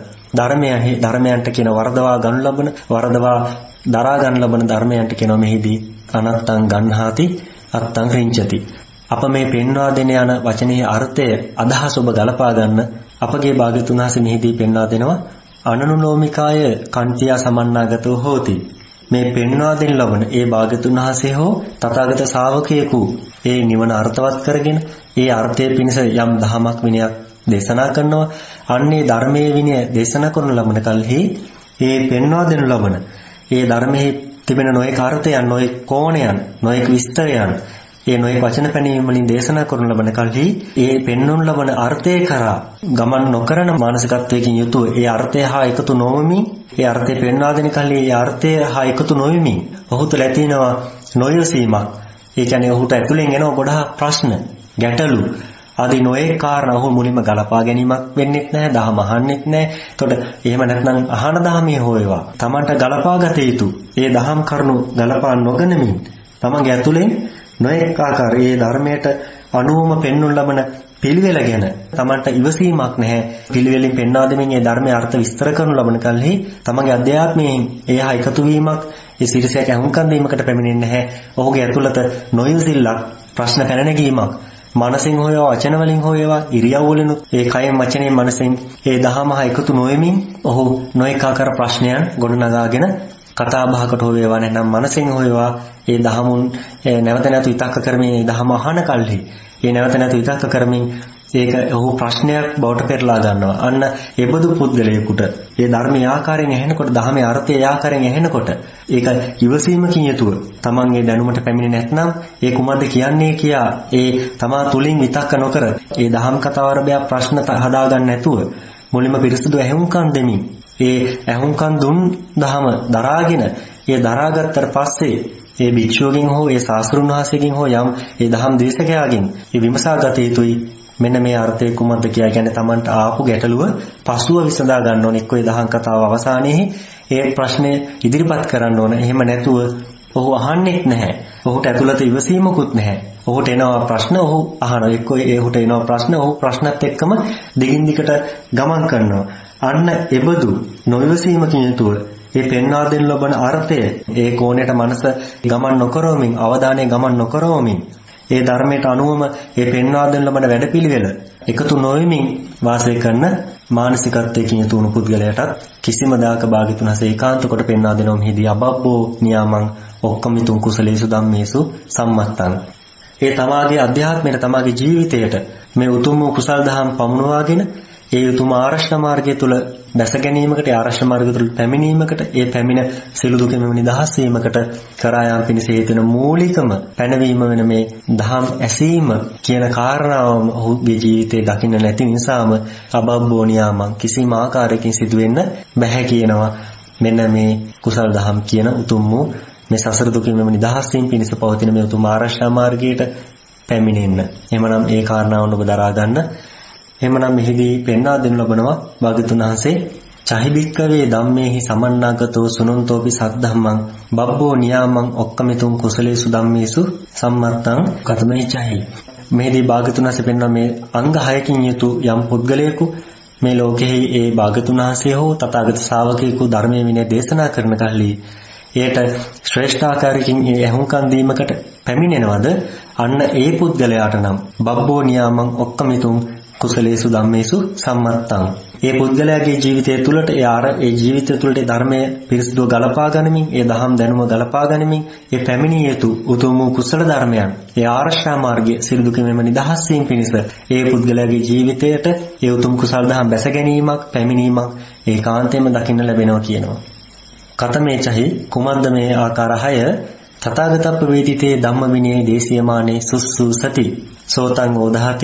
S1: ධර්මයන්ට කියන වර්ධවා ගනු ලබන වර්ධවා දරා ගන්න ලබන ධර්මයන්ට කියනවා මෙහිදී අනත්තං ගන්හාති අත්තං රිංචති. අප මේ පෙන්වා දෙන යන වචනේ අර්ථය අදහස ඔබ ගලපා ගන්න අපගේ භාග්‍යතුන් වහන්සේ මෙහිදී පෙන්වා දෙනවා අනනුලෝමිකාය කන්තියා සමන්නාගතෝ හෝති. මේ පෙන්වා දෙන ලබන ඒ භාග්‍යතුන් වහන්සේ හෝ තථාගත ශාවකයෙකු ඒ නිවන අර්ථවත් කරගෙන ඒ අර්ථයේ පිණිස යම් දහමක් විනයක් දේශනා කරනවා. අන්නේ ධර්මයේ විනය දේශනා කරන ලබන කල්හි ඒ පෙන්වා දෙනු ලබන ඒ ධර්මයේ තිබෙන නොයෙක් අර්ථයන්, නොයෙක් කෝණයන්, නොයෙක් විස්තරයන්, ඒ නොයෙක් වචන පැනීම වලින් දේශනා කරන ලබන කල්හි ඒ පෙන්වනු ලබන අර්ථය කරා ගමන් නොකරන මානසිකත්වයකින් යුතුව ඒ අර්ථය හා එකතු නොවමින්, ඒ අර්ථය පෙන්වා දෙන කල්හි ඒ අර්ථය හා එකතු නොවෙමින් ඔහු තුළ ඇතිවෙනවා නොයසීමක්. ඒ කියන්නේ ඔහුට ඇතුලෙන් එන ගොඩාක් ප්‍රශ්න, ගැටලු ආදී නොයෙක් කාරණා ඔහු මුලින්ම ගලපා ගැනීමක් වෙන්නෙත් නැහැ, දහම අහන්නෙත් නැහැ. එතකොට එහෙම නැත්නම් අහන දහමේ හෝ ඒවා Tamanට ගලපාගත යුතු ඒ දහම් කරුණු ගලපා නොගනිමින් තමන්ගේ ඇතුලෙන් නොයෙක් ආකාර ඒ ධර්මයට අනුවම පෙන්වනු ලබන පිළිවෙල ගැන Tamanට ඉවසීමක් නැහැ. පිළිවෙලින් පෙන්වා දෙමින් ඒ ධර්මයේ අර්ථ විස්තර කරනු ලබන කල්හි තමන්ගේ අධ්‍යාත්මයෙන් එහා එකතු වීමක්, ඒ සිරිසයක් අහුම්කම් දීමකට පැමිණෙන්නේ නැහැ. ඔහුගේ ඇතුළත නොයසිල්ලක්, ප්‍රශ්න පැන නැගීමක්, මනසින් හොයවා වචන වලින් හොයවා ඉරියව් වලින් ඒ කයෙන් වචනේ මනසෙන් ඒ දහමහ එකතු නොවෙමින් ඔහු නොඑක ආකාර ප්‍රශ්නයන් ගොඩනගාගෙන කතා බහකට හෝ වේවා නැත්නම් මනසෙන් හොයවා ඒ දහමුන් නැවත නැවත විතක්ක කරමින් ඒ දහම අහන කල්හි ඒ නැවත නැවත විතක්ක කරමින් ඒක ඔහු ප්‍රශ්නයක් බවට පෙරලා ගන්නවා. අන්න එබඳු පුද්ගලයෙකුට ඒ ධර්මයේ ආකාරයෙන් ඇහෙනකොට, දහමේ අර්ථයේ ආකාරයෙන් ඇහෙනකොට ඒක ඉවසීමකින් යුතුව තමන්ගේ දැනුමට පැමිණෙන්නේ නැත්නම් ඒ කුමක්ද කියන්නේ කියා ඒ තමා තුලින් විතක්ක නොකර ඒ දහම් කතාවරබය ප්‍රශ්න හදාගන්න නැතුව මුලින්ම පිරිසුදු ඇහුම්කන් දෙමින් ඒ ඇහුම්කන් දුන් දහම දරාගෙන ඒ දරාගත්තට පස්සේ ඒ භික්ෂුවකින් හෝ ඒ ශාස්ත්‍රුන් වහන්සේකින් හෝ යම් ඒ දහම් දේශකයාගෙන් ඒ විමසාගත යුතුයි. මෙන්න මේ අර්ථය කුමක්ද කියලා කියන්නේ Tamanට ආපු ගැටලුව පසුව විසඳා ගන්න ඕනේ. එක්ක ඒ දහම් කතාව අවසානයේ ඒ ප්‍රශ්නේ ඉදිරිපත් කරන්න ඕන. එහෙම නැතුව ඔහු අහන්නෙත් නැහැ. ඔහුට ඇතුළත ඉවසීමකුත් නැහැ. ඔහුට එනවා ප්‍රශ්න ඔහු අහනවා. එක්ක ඔහුට එනවා ප්‍රශ්න ඔහු ප්‍රශ්නත් එක්කම දිගින් දිගට ගමන් කරනවා. අන්න එබඳු නොයවසීමකින් යුතුව ඒ පෙන්වා දෙන ලබන අර්ථය ඒ කෝණයට මනස ගමන් නොකරවමින්, අවධානය ගමන් නොකරවමින් ඒ ධර්මයට අනුවම ඒ පෙන්වා දෙන ලබන වැඩපිළිවෙල එකතු නොවෙමින් වාසය කරන මානසිකත්වයකින් යුතු වුණු පුද්ගලයාටත් කිසිම දායක භාග්‍යතුන් හසේ ඒකාන්ත කොට පෙන්වා දෙනවා මෙහිදී අබබ්බෝ නියාමං ඔක්කමිතුන් කුසලේසු ධම්මේසු සම්මත්තං. ඒ තමාගේ අධ්‍යාත්මයට, තමාගේ ජීවිතයට මේ උතුම් වූ කුසල් දහම් පමුණවාගෙන ඒ උතුම් ආරක්ෂා මාර්ගය තුල දැස ගැනීමකට, ආරක්ෂා මාර්ගය තුල පැමිණීමකට, ඒ පැමිණ සියලු දුකෙම නිදහස් වීමකට කරා යාම පිණිස හේතු වෙන මූලිකම පැනවීම වෙන මේ දහම් ඇසීම කියන කාරණාවම ඔහුගේ ජීවිතේ දකින්න නැති නිසාම අබබ්බෝ නියාමං කිසිම ආකාරයකින් සිදු වෙන්න බැහැ කියනවා. මෙන්න මේ කුසල් දහම් කියන උතුම් වූ මේ සසර දුකින්ම නිදහස් වීම පිණිස පවතින මේ උතුම් ආරක්ෂා මාර්ගයට පැමිණෙන්න. එහෙමනම් ඒ කාරණාවන් ඔබ දරා ගන්න. එහෙමනම් මෙහිදී පෙන්වා දෙනු ලබනවා භාග්‍යතුන් වහන්සේ චහිබික්කවේ ධම්මේහි සමන්නාගතෝ සුනන්තෝපි සද්ධම්මං බබ්බෝ නියාමං ඔක්කමිතුං කුසලේසු ධම්මේසු සම්මත්තං කතමයි චහි. මෙහිදී භාග්‍යතුන් වහන්සේ පෙන්වන මේ අංග 6කින් යුතු යම් පුද්ගලයෙකු මේ ලෝකෙහි ඒ භාග්‍යතුන් වහන්සේ හෝ තථාගත ශ්‍රාවකයෙකු ධර්මයේ විනය දේශනා කරන කල්හි එයට ශ්‍රේෂ්ඨ ආකාරයකින් ඇහුම්කන් දීමකට පැමිණෙනවද? අන්න ඒ පුද්ගලයාට නම් බබ්බෝ නියාමං ඔක්කමිතුං කුසලේසු ධම්මේසු සම්මත්තං. ඒ පුද්ගලයාගේ ජීවිතය තුළට ඒ ජීවිතය තුළට ධර්මයේ පිරිසිදුව ගලපා ගනිමින්, ඒ දහම් දැනුම ගලපා ගනිමින් ඒ පැමිණිය යුතු උතුම් වූ කුසල ධර්මයන්, ඒ ආරක්ෂා මාර්ගයේ සියලු දුකින්ම නිදහස් වීම පිණිස ඒ පුද්ගලයාගේ ජීවිතයට ඒ උතුම් කුසල දහම් බැස ගැනීමක්, පැමිණීමක් ඒකාන්තයෙන්ම දකින්න ලැබෙනවා කියනවා. කතමේ චහි කුමන්ද මේ ආකාර 6 තථාගතප්ප වේදිතේ ධම්ම විනයේ දේශියමානේ සුස්සු සති සෝතං ඕදහති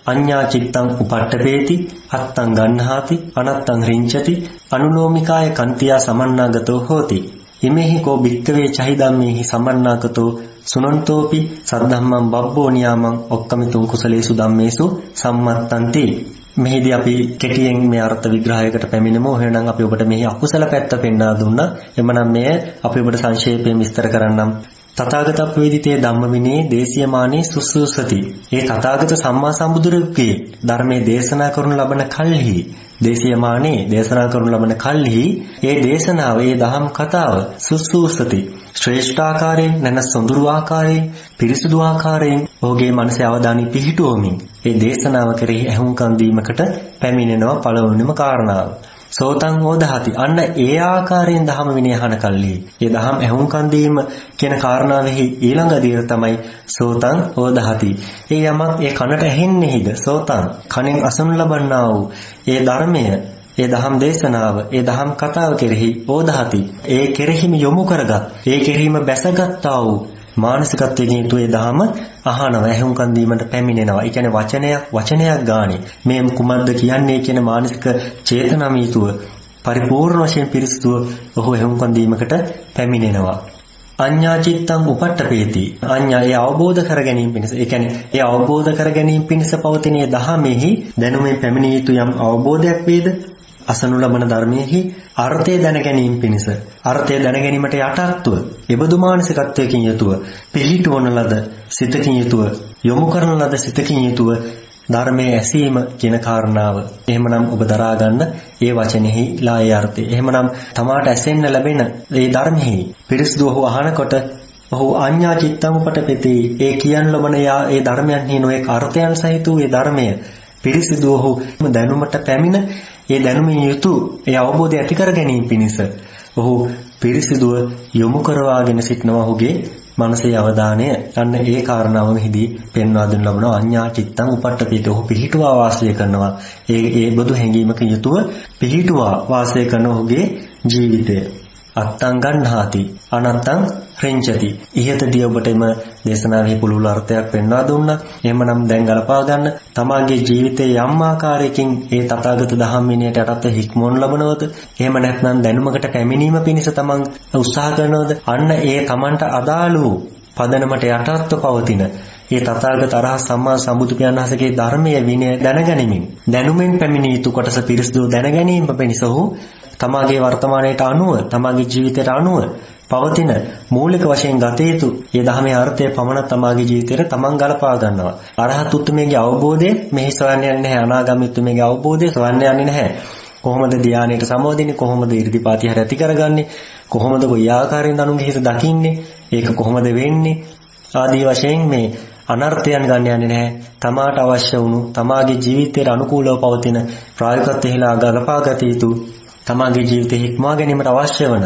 S1: අඤ්ඤා චිත්තං උපට්ඨපේති අත්තං ගන්හාති අනත්තං රිංචති අනුලෝමිකාය කන්තියා සමන්නාගතෝ හෝති ඉමේහි කෝ භික්ඛවේ චෛදම්මේහි සමන්නාගතෝ සුනන්තෝපි සද්ධම්මං බබ්බෝ නියාමං ඔක්කමිතුං කුසලේසු ධම්මේසු සම්මත්තන්ති. මෙහිදී අපි කෙටියෙන් මේ අර්ථ විග්‍රහයකට පැමිණෙමු. එහෙනම් අපි ඔබට මෙහි අකුසල පැත්ත පෙන්වා දුන්නා. එමනම් මෙය අපි ඔබට සංක්ෂේපයෙන් විස්තර කරන්නම්. තථාගතප්පවේදිතේ ධම්මවිනේ දේශීයමානේ සුසුසති. ඒ තථාගත සම්මා සම්බුදුරගේ ධර්මයේ දේශනා කරනු ලබන කල්හි දේශීයමානේ දේශනා කරනු ලබන කල්හි ඒ දේශනාව ඒ දහම් කතාව සුසුසති ශ්‍රේෂ්ඨාකාරයෙන් නැන සොඳුරු ආකාරයෙන් පිරිසුදු ආකාරයෙන් ඔහුගේ මනසේ අවධානය පිහිටුවමින් ඒ දේශනාව කෙරෙහි ඇහුම්කන් දීමකට පැමිණෙනවා. පළවෙනිම කාරණාව සෝතං ඕදහති. අන්න ඒ ආකාරයෙන් ධම්ම විනය අහන කල්හි ඒ ධම් ඇහුම්කන් දීම කියන කාරණාවෙහි ඊළඟ දියර තමයි සෝතං ඕදහති. ඒ යමක් ඒ කනට ඇහෙන්නේහිද සෝතං කනෙන් අසනු ලබන්නා වූ ඒ ධර්මය ඒ දහම් දේශනාව ඒ දහම් කතාව කෙරෙහි ඕදහති. ඒ කෙරෙහිම යොමු කරගත් ඒ කෙරෙහිම බැසගත්තා වූ මානසිකත්වයෙන් යුතු ඒ දහම අහනවා ඇහුම්කන් දීමට පැමිණෙනවා. ඒ කියන්නේ වචනයක් ගානේ මේ කුමක්ද කියන්නේ කියන මානසික චේතනාමීතුව පරිපූර්ණ වශයෙන් පිරිසුදුව ඔහු ඇහුම්කන් දීමකට පැමිණෙනවා. අඤ්ඤා චිත්තං උපට්ඨපේති. අඤ්ඤා ඒ අවබෝධ කර ගැනීම පිණිස ඒ කියන්නේ ඒ අවබෝධ කර ගැනීම පිණිස පවතින ඒ දහමෙහි දැනුමෙන් පැමිණිය යුතු යම් අවබෝධයක් වේද අසනු ලබන ධර්මයේහි අර්ථය දැන ගැනීම පිණිස අර්ථය දැන ගැනීමට යටත්ව එබඳු මානසිකත්වයකින් යුතුව පිළිටවන ලද සිතකින් යුතුව යොමු කරන ලද සිතකින් යුතුව ධර්මයේ ඇසීම කියන කාරණාව. එහෙමනම් ඔබ දරා ගන්න ඒ වචනේහි ලාය අර්ථය. එහෙමනම් තමාට ඇසෙන්න ලැබෙන ඒ ධර්මෙහි පිරිසුදු ඔහු අහනකොට ඔහු අඤ්ඤා චිත්තං උපට්ඨපේති. ඒ කියන් ලබන ඒ ධර්මයන්හි නොඑක අර්ථයන් සහිත වූ ඒ ධර්මය පිරිසුදු ඔහු දැනුමට පැමිණ ඒ දැනුමින් යුතු ඒ අවබෝධය ඇති කර ගැනීම පිණිස ඔහු පිරිසිදුව යොමු කරවාගෙන සිටනවා ඔහුගේ මනසේ අවධානය. අන්න ඒ කාරණාව මෙහිදී පෙන්වා දෙනු ලබනවා. අඤ්ඤා චිත්තං උපට්ඨපේති. ඔහු පිහිටුවා වාසය කරනවා. ඒ බඳු හැඟීමක යුතුව පිහිටුවා වාසය කරන ඔහුගේ ජීවිතය. අත්තං ගන්හාති අනත්තං රිංචති. ඉහතදී ඔබටම දේශනාවේ පුළුල් අර්ථයක් පෙන්වා දුන්නා. එහෙමනම් දැන් ගලපා ගන්න තමාගේ ජීවිතයේ යම් ආකාරයකින් ඒ තථාගත ධම්ම විනයට යටත් හික්මොන් ලබනවද? එහෙම නැත්නම් දැනුමකට පැමිණීම පිණිස තමන් උත්සාහ කරනවද? අන්න ඒ තමන්ට අදාළ වූ පදනමට යටත්ව පවතින ඒ තථාගත අරහත් සම්මා සම්බුදු පියාණන් වහන්සේගේ ධර්මයේ විනය දැනගැනීමෙන් දැනුමෙන් පැමිණිය යුතු කොටස පිරිසිදු දැනගැනීම පිණිස ඔහු තමාගේ වර්තමානයට අනුව තමාගේ ජීවිතයට අනුව පවතින මූලික වශයෙන් ගත යුතු ඒ ධර්මයේ අර්ථය පමණ තමාගේ ජීවිතයට තමන් ගලපා ගන්නවා. අරහත් උතුමේගේ අවබෝධය මෙහි සොයන්නේ නැහැ. අනාගාමී උතුමේගේ අවබෝධය සොයන්නේ යන්නේ නැහැ. කොහොමද ධානයට සමවදින්නේ? කොහොමද ඊර්ධිපාතිය ඇති කරගන්නේ? කොහොමද කොයි ආකාරයෙන් අනුන්ගේ හිත දකින්නේ? ඒක කොහොමද වෙන්නේ? ආදී වශයෙන් මේ අනර්ථයන් ගන්න යන්නේ නැහැ. තමාට අවශ්‍ය වුණු තමාගේ ජීවිතයට අනුකූලව පවතින ප්‍රායෝගිකත්වයේලා ගලපා ගත යුතු තමාගේ ජීවිතය හික්මවා ගැනීමට අවශ්‍ය වන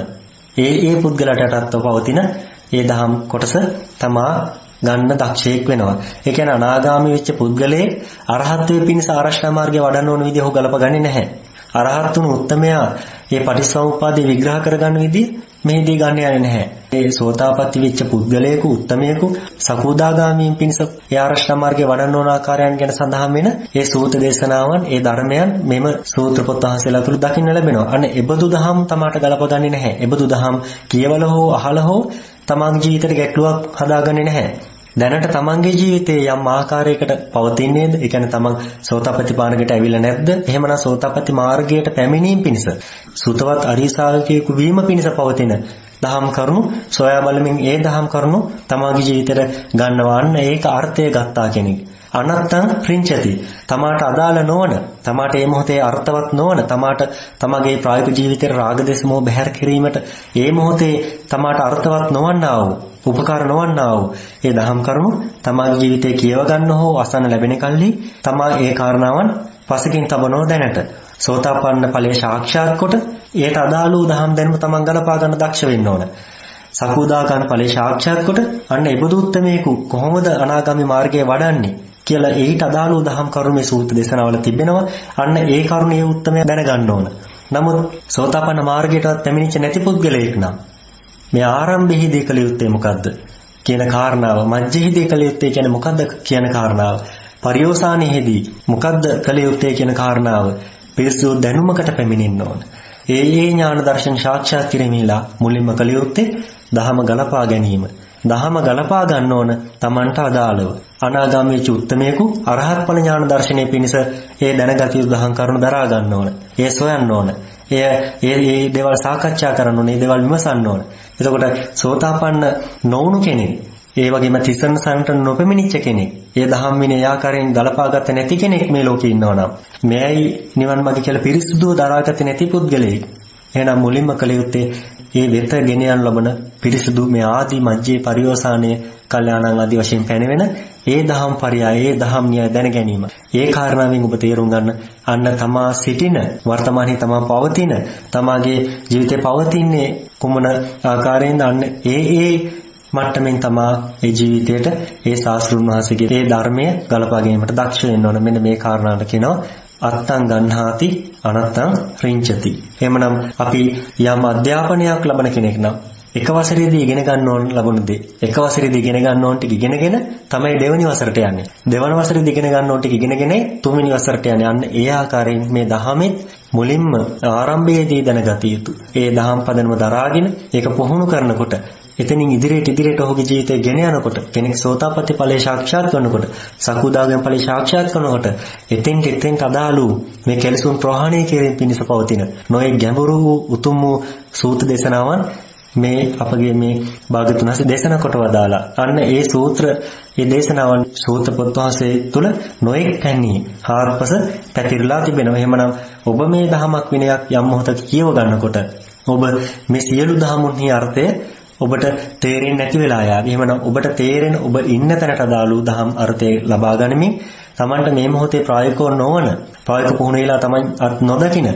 S1: ඒ පුද්ගලට යටත්ව පවතින ඒ දහම් කොටස තමා ගන්න දක්ෂයෙක් වෙනවා. ඒ කියන්නේ අනාගාමී වෙච්ච පුද්ගලයෙක් අරහත්ත්වයේ පිණිස ආරෂ්ඨා මාර්ගය වඩන්න ඕන විදිහ ඔහු ගලපගන්නේ නැහැ. අරහත් වුණු උත්තමයා මේ පටිච්චසමුප්පාදේ විග්‍රහ කරගන්න විදිහ මෙහිදී ගන්න යන්නේ නැහැ. ඒ සෝතාපට්ටි වෙච්ච පුද්ගලයෙකු උත්තමයෙකු සකෝදාගාමීන් පිණිස ඒ ආරෂ්ඨා මාර්ගයේ වඩන්න ඕන ආකාරයන් ගැන සඳහන් වෙන ඒ සූත්‍ර දේශනාවන් ඒ ධර්මයන් මෙම සූත්‍ර පොත් වහන්සේලා තුළ දකින්න ලැබෙනවා. අන්න එබඳු දහම් තමාට ගලපගන්නේ නැහැ. එබඳු දහම් කියවල හෝ අහල හෝ තමන්ගේ ජීවිතයට ගැටලුවක් හදාගන්නේ නැහැ. දැනට තමන්ගේ ජීවිතයේ යම් ආකාරයකට පවතින්නේද? ඒ කියන්නේ තමන් සෝතාපට්ටි මාර්ගයට ඇවිල්ලා නැද්ද? එහෙමනම් සෝතාපට්ටි මාර්ගයට පැමිණීම පිණිස සුතවත් අරිය ශාවකයෙකු වීම පිණිස පවතින දහම් කරුණු සොයා බලමින් ඒ දහම් කරුණු තමාගේ ජීවිතයට ගන්නවන්න ඒක අර්ථය ගත්තා කෙනෙක්. අනත්තං රිංචති. තමාට අදාළ නොවන, තමාට මේ මොහොතේ අර්ථවත් නොවන, තමාට තමගේ ප්‍රායෝගික ජීවිතේ රාග දේශ මොහ බැහැර කිරීමට මේ මොහොතේ තමාට අර්ථවත් නොවන්නා වූ, උපකාර නොවන්නා වූ ඒ දහම් කරුණු තමාගේ ජීවිතේ කියව ගන්න හෝ අසන්න ලැබෙන කල්හි තමා ඒ කාරණාවන් පසකින් තබනෝ දැනට සෝතාපන්න ඵලයේ සාක්ෂාත් කොට ඒට අදාළ වූ දහම් දැනුම තමන් ගලපා ගන්න දක්ෂ වෙන්න ඕන. සකෝදාගාන ඵලයේ සාක්ෂාත් කොට අන්න ඒබඳු උත්තමයෙකු කොහොමද අනාගාමී මාර්ගයේ වඩන්නේ කියලා ඒට අදාළ වූ දහම් කරුණු මේ සූත්‍ර දේශනාවල තිබෙනවා. අන්න ඒ කරුණේ උත්තමයා දැනගන්න ඕන. නමුත් සෝතාපන්න මාර්ගයටවත් පැමිණිච්ච නැති පුද්ගලයෙක් නම් මේ ආරම්භයේදී කළ යුත්තේ මොකද්ද කියන කාරණාව, මධ්‍යයේදී කළ යුත්තේ කියන්නේ මොකද්ද කියන කාරණාව පරිෝසානෙහිදී මොකද්ද කළ යුත්තේ කියන කාරණාව පිරිසුදු දැනුමකට පැමිණෙන්න ඕන. ඒ ඥාන දර්ශන සාක්ෂාත් කිරීමේලා මුලින්ම කළ යුත්තේ දහම ගලපා ගැනීම. දහම ගලපා ගන්න ඕන Tamanට අදාළව. අනාගාමී චුත්තමේකු අරහත් ඵල ඥාන දර්ශනයේ පිණිස ඒ දැනගත යුතු දහම් කරුණු දරා ගන්න ඕන. ඒ සොයන්න ඕන. ඒ දේවල් සාකච්ඡා කරන්න ඕන. ඒ දේවල් විමසන්න ඕන. එතකොට සෝතාපන්න නොවුණු කෙනෙක්, ඒ වගේම තිසරණ සරණට නොපෙමිණිච්ච කෙනෙක්, ඒ දහම් විනය ආකාරයෙන් ගලපාගත්තේ නැති කෙනෙක් මේ ලෝකේ ඉන්නවා නම් මෙයයි නිවන් මාර්ගය කියලා පිරිසුදුව දරාගත්තේ නැති පුද්ගලයෙක්. එහෙනම් මුලින්ම කළ යුත්තේ මේ වෙත ගෙන යන ලබන පිරිසුදු මේ ආදී මජ්ජේ පරිෝසානයේ කල්යාණං ආදී වශයෙන් පැනවෙන ඒ දහම් පරයය, ඒ දහම් න්‍යාය දැන ගැනීම. ඒ කාරණාවෙන් ඔබ තේරුම් ගන්න අන්න තමා සිටින වර්තමානයේ තමා පවතින තමාගේ ජීවිතේ පවතින්නේ කුමන ආකාරයෙන්ද අන්න ඒ මට්ටමින් තමා ඒ ජීවිතයට ඒ ශාස්ත්‍රුන් වහන්සේගේ ඒ ධර්මය ගලපා ගැනීමට දක්ෂ වෙන්න ඕන. මෙන්න මේ කාරණාවට කියනවා අත්තං ගන්හාති අනත්තං රිංචති. එහෙමනම් අපි යම් අධ්‍යාපනයක් ලබන කෙනෙක් නම් එක වසරේදී ඉගෙන ගන්න ඕන ලබන දේ එක වසරේදී ඉගෙන ගන්න ඕන ටික ඉගෙනගෙන තමයි දෙවෙනි වසරට යන්නේ. දෙවන වසරේදී ඉගෙන ගන්න ඕන ටික ඉගෙනගෙන තුන්වෙනි වසරට යන්නේ. අන්න ඒ ආකාරයෙන් මේ දහමෙත් මුලින්ම ආරම්භයේදී දැනගත යුතු ඒ දහම් පදනම දරාගෙන ඒක පුහුණු කරනකොට එතනින් ඉදිරියට ඔහුගේ ජීවිතය ගෙන යනකොට කෙනෙක් සෝතාපට්ටි ඵලයේ සාක්ෂාත් කරනකොට සකුදාගාමී ඵලයේ සාක්ෂාත් කරනකොට එතෙන්ට අදාළ මේ කෙලෙසුන් ප්‍රහාණය කිරීම පිණිස පවතින නොයේ ගැඹුරු වූ උතුම් වූ සූත්‍ර දේශනාවන් මේ අපගේ මේ භාගතුන් වහන්සේ දේශනා කොට වදාලා. අන්න ඒ සූත්‍ර මේ දේශනාවන් සූත්‍ර පොත් වහන්සේ තුල නොයෙක් කන්නේ හාත්පස පැතිරලා තිබෙනවා. එහෙමනම් ඔබ මේ දහමක් විනයක් යම් මොහොතක කියව ගන්නකොට ඔබ මේ සියලු දහමුන්හි අර්ථය ඔබට තේරෙන්නේ නැති වෙලා යාවි. එහෙමනම් ඔබට තේරෙන ඔබ ඉන්න තැනට අදාළ දහම් අර්ථය ලබා ගනිමින් Tamanට මේ මොහොතේ ප්‍රායෝගිකව නොවන ප්‍රායෝගික පුහුණු වෙලා Taman නොදකින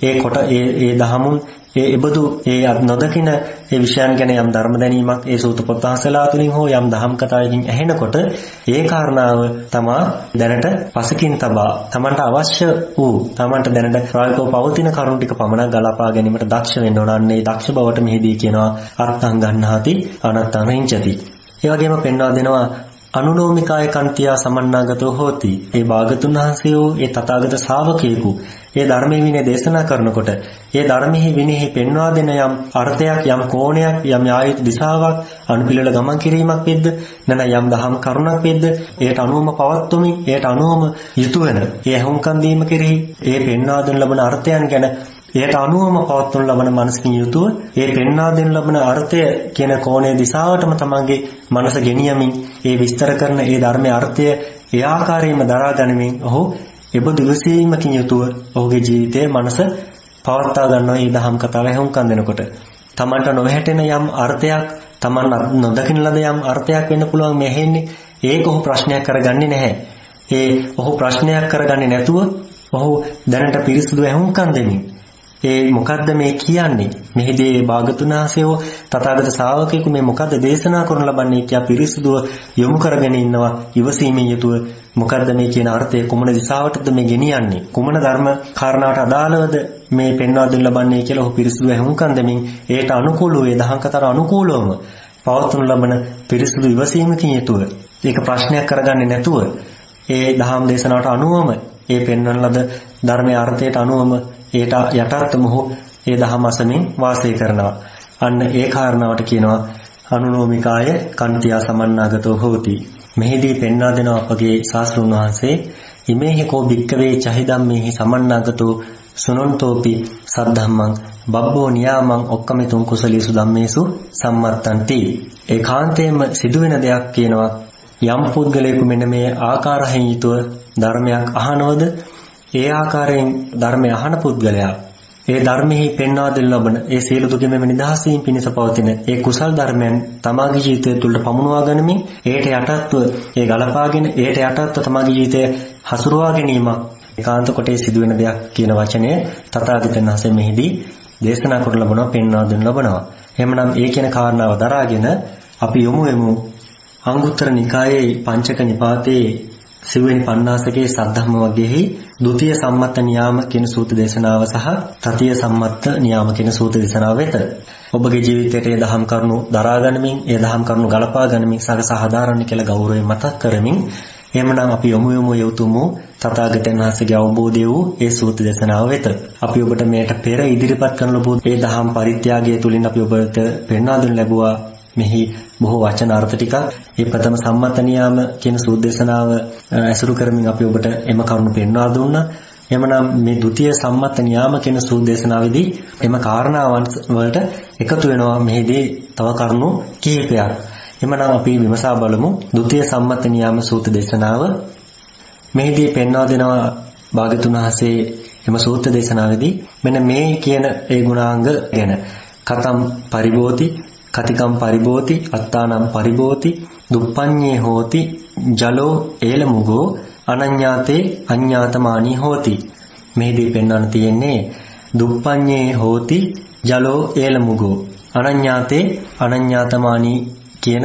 S1: ඒ දහමුන් ඒබඳු නොදකින ඒ විෂයන් ගැන යම් ධර්ම දැනීමක් ඒ සූත්‍ර පොත් අහසලා තුලින් හෝ යම් දහම් කතාවකින් ඇහෙනකොට ඒ කාරණාව තමා දැනට පසකින් තබා Tamanට අවශ්‍ය වූ Tamanට දැනට ප්‍රායෝගිකව පවතින කරුණු ටික පමණක් ගලපා ගැනීමට දක්ෂ වෙන්න ඕන. අන්න ඒ දක්ෂ බවට මෙහිදී කියනවා අත්තං ගන්නාති අනත්තං රිංචති. ඒ වගේම පෙන්වා දෙනවා අනුලෝමිකාය කන්තියා සමන්නාගතෝ හෝති. ඒ භාගතුන් වහන්සේෝ ඒ තථාගත ශ්‍රාවකයෙකු ඒ ධර්මයේ විනය දේශනා කරනකොට ඒ ධර්මයේ විනයෙහි පෙන්වා දෙන යම් අර්ථයක්, යම් කෝණයක්, යම් ආයත දිශාවක් අනුපිළිවෙල ගමන් කිරීමක් වෙද්ද නැත්නම් යම් දහම් කරුණක් වෙද්ද ඒට අනුවම පවත්වමින් ඒට අනුවම යුතු වෙන ඒ හුම්කන් දීම කෙරෙහි ඒ පෙන්වා දෙන ලබන අර්ථයන් ගැන ඒට අනුවම පවත්වන ලබන මනසකින් යුතුව ඒ පෙන්වා දෙන ලබන අර්ථය කියන කෝණයේ දිශාවටම තමන්ගේ මනස ගෙනියමින් ඒ විස්තර කරන ඒ ධර්මයේ අර්ථය ඒ ආකාරයෙන්ම දරා ගනිමින් ඔහු එබඳු විශ්ීමකින් යුතුව ඔහුගේ ජීවිතයේ මනස පවත්වා ගන්නවා. මේ දහම් කතාව හුම්කන් දෙනකොට තමන්ට නොහැටෙන යම් අර්ථයක්, තමන් නොදකින ලද යම් අර්ථයක් වෙන්න පුළුවන් මේ ඇහෙන්නේ. ඒක ඔහු ප්‍රශ්නයක් කරගන්නේ නැහැ. ඔහු ප්‍රශ්නයක් කරගන්නේ නැතුව ඔහු දැනට පිරිසුදු හුම්කන් දෙමින් මොකද්ද මේ කියන්නේ? මෙහිදී භාගතුන් වහන්සේව තථාගත ශ්‍රාවකයෙකු මේ මොකද්ද දේශනා කරන ලබන්නේ කියා පිරිසුදුව යොමු කරගෙන ඉන්නවා. ඉවසීමෙන් යුතුව මොකද්ද මේ කියන අර්ථය කුමන දිශාවටද මේ ගෙනියන්නේ? කුමන ධර්ම කාරණාවට අදාළවද මේ පෙන්වා දෙන්න ලබන්නේ කියලා ඔහු පිරිසුදුව හුම්කන් දෙමින් ඒට අනුකූලව ඒ දහම් කතර අනුකූලවම පවත්වනු ලබන පිරිසුදු ඉවසීමකින් යුතුව ඒක ප්‍රශ්නයක් කරගන්නේ නැතුව ඒ දහම් දේශනාවට අනුවම ඒ පෙන්වන ලද ධර්මයේ අර්ථයට අනුවම ඒට යටත්වම ඒ දහම අසමින් වාසය කරනවා. අන්න ඒ කාරණාවට කියනවා අනුලෝමිකාය කන්තියා සමන්නාගතෝ හෝති. මෙහිදී පෙන්වා දෙනවා අපගේ ශාස්ත්‍රඥ වහන්සේ ඉමේහි කෝ භික්කවේ චහිදම්මේහි සමන්නාගතෝ සුනොන්තෝපි සද්ධම්මං බබ්බෝ නියාමං ඔක්කමෙතුන් කුසලීසු ධම්මේසු සම්මත්තන්ති. ඒකාන්තයෙන්ම සිදුවෙන දෙයක් කියනවා යම් පුද්ගලයෙකු මෙන්න මේ ආකාරයෙන් යුතුව ධර්මයක් අහනවද ඒ ආකාරයෙන් ධර්මය අහන පුද්ගලයා ඒ ධර්මෙහි පෙන්වා දෙන ලබන ඒ සියලු දුකෙම නිදහස් වීම පිණිස පවතින ඒ කුසල් ධර්මයන් තමාගේ ජීවිතය තුළට පමුණවා ගනිමින් ඒට යටත්ව ඒ ගලපාගෙන ඒට යටත්ව තමාගේ ජීවිතය හසුරුවා ගැනීමක් ඒකාන්ත කොටේ සිදුවෙන දෙයක් කියන වචනය තථාගතයන් වහන්සේ මෙහිදී දේශනා කොට ලබනවා, පෙන්වා දෙන ලබනවා. එහෙමනම් ඒ කියන කාරණාව දරාගෙන අපි යමු අංගුත්තර නිකායේ පංචක නිපාතේ සිව්වෙනි පණ්ණාසකේ සද්ධම්ම වග්ගයේහි ဒုတိ ය සම්මත්ත නියාම කියන සූත්‍ර දේශනාව සහ තතිය සම්මත්ත නියාම කියන සූත්‍ර දේශනාව වෙත ඔබගේ ජීවිතයට ඒ දහම් කරුණු දරා ගනිමින් ඒ දහම් කරුණු ගලපා ගනිමින් සකසා හදාරන්න කියලා ගෞරවයෙන් මතක් කරමින් එහෙමනම් අපි යොමු යුතුම තථාගතයන් වහන්සේගේ අවබෝධය වූ ඒ සූත්‍ර දේශනාව වෙත. අපි ඔබට මේට පෙර ඉදිරිපත් කරන ලබු ඒ දහම් පරිත්‍යාගය තුලින් අපි ඔබට පෙන්වා දෙනු ලැබුවා මෙහි බොහෝ වචන අර්ථ ටිකක්. මේ ප්‍රථම සම්මත නියාම කියන සූත්‍ර දේශනාව ඇසුරු කරමින් අපි ඔබට එම කරුණු පෙන්වා දුන්නා. එමනම් මේ ဒုတိ ය සම්මත නියාම කියන සූත්‍ර දේශනාවේදී එම කාරණාවන් වලට එකතු වෙනවා මෙහිදී තව කරුණු කිහිපයක්. එමනම් අපි විමසා බලමු ဒုတိ ය සම්මත නියාම සූත්‍ර දේශනාව. මෙහිදී පෙන්වා දෙනවා භාග්‍යතුන් වහන්සේ එම සූත්‍ර දේශනාවේදී මෙන්න මේ කියන ඒ ගුණාංග ගැන කතම් පරිබෝති කතිකම් පරිබෝති අත්තානම් පරිබෝති දුප්පඤ්ඤේ හෝති ජලෝ ඒලමුගෝ අනඤ්ඤාතේ අඤ්ඤාතමානී හෝති. මෙහිදී පෙන්වන්න තියෙන්නේ දුප්පඤ්ඤේ හෝති ජලෝ ඒලමුගෝ අනඤ්ඤාතේ අනඤ්ඤාතමානී කියන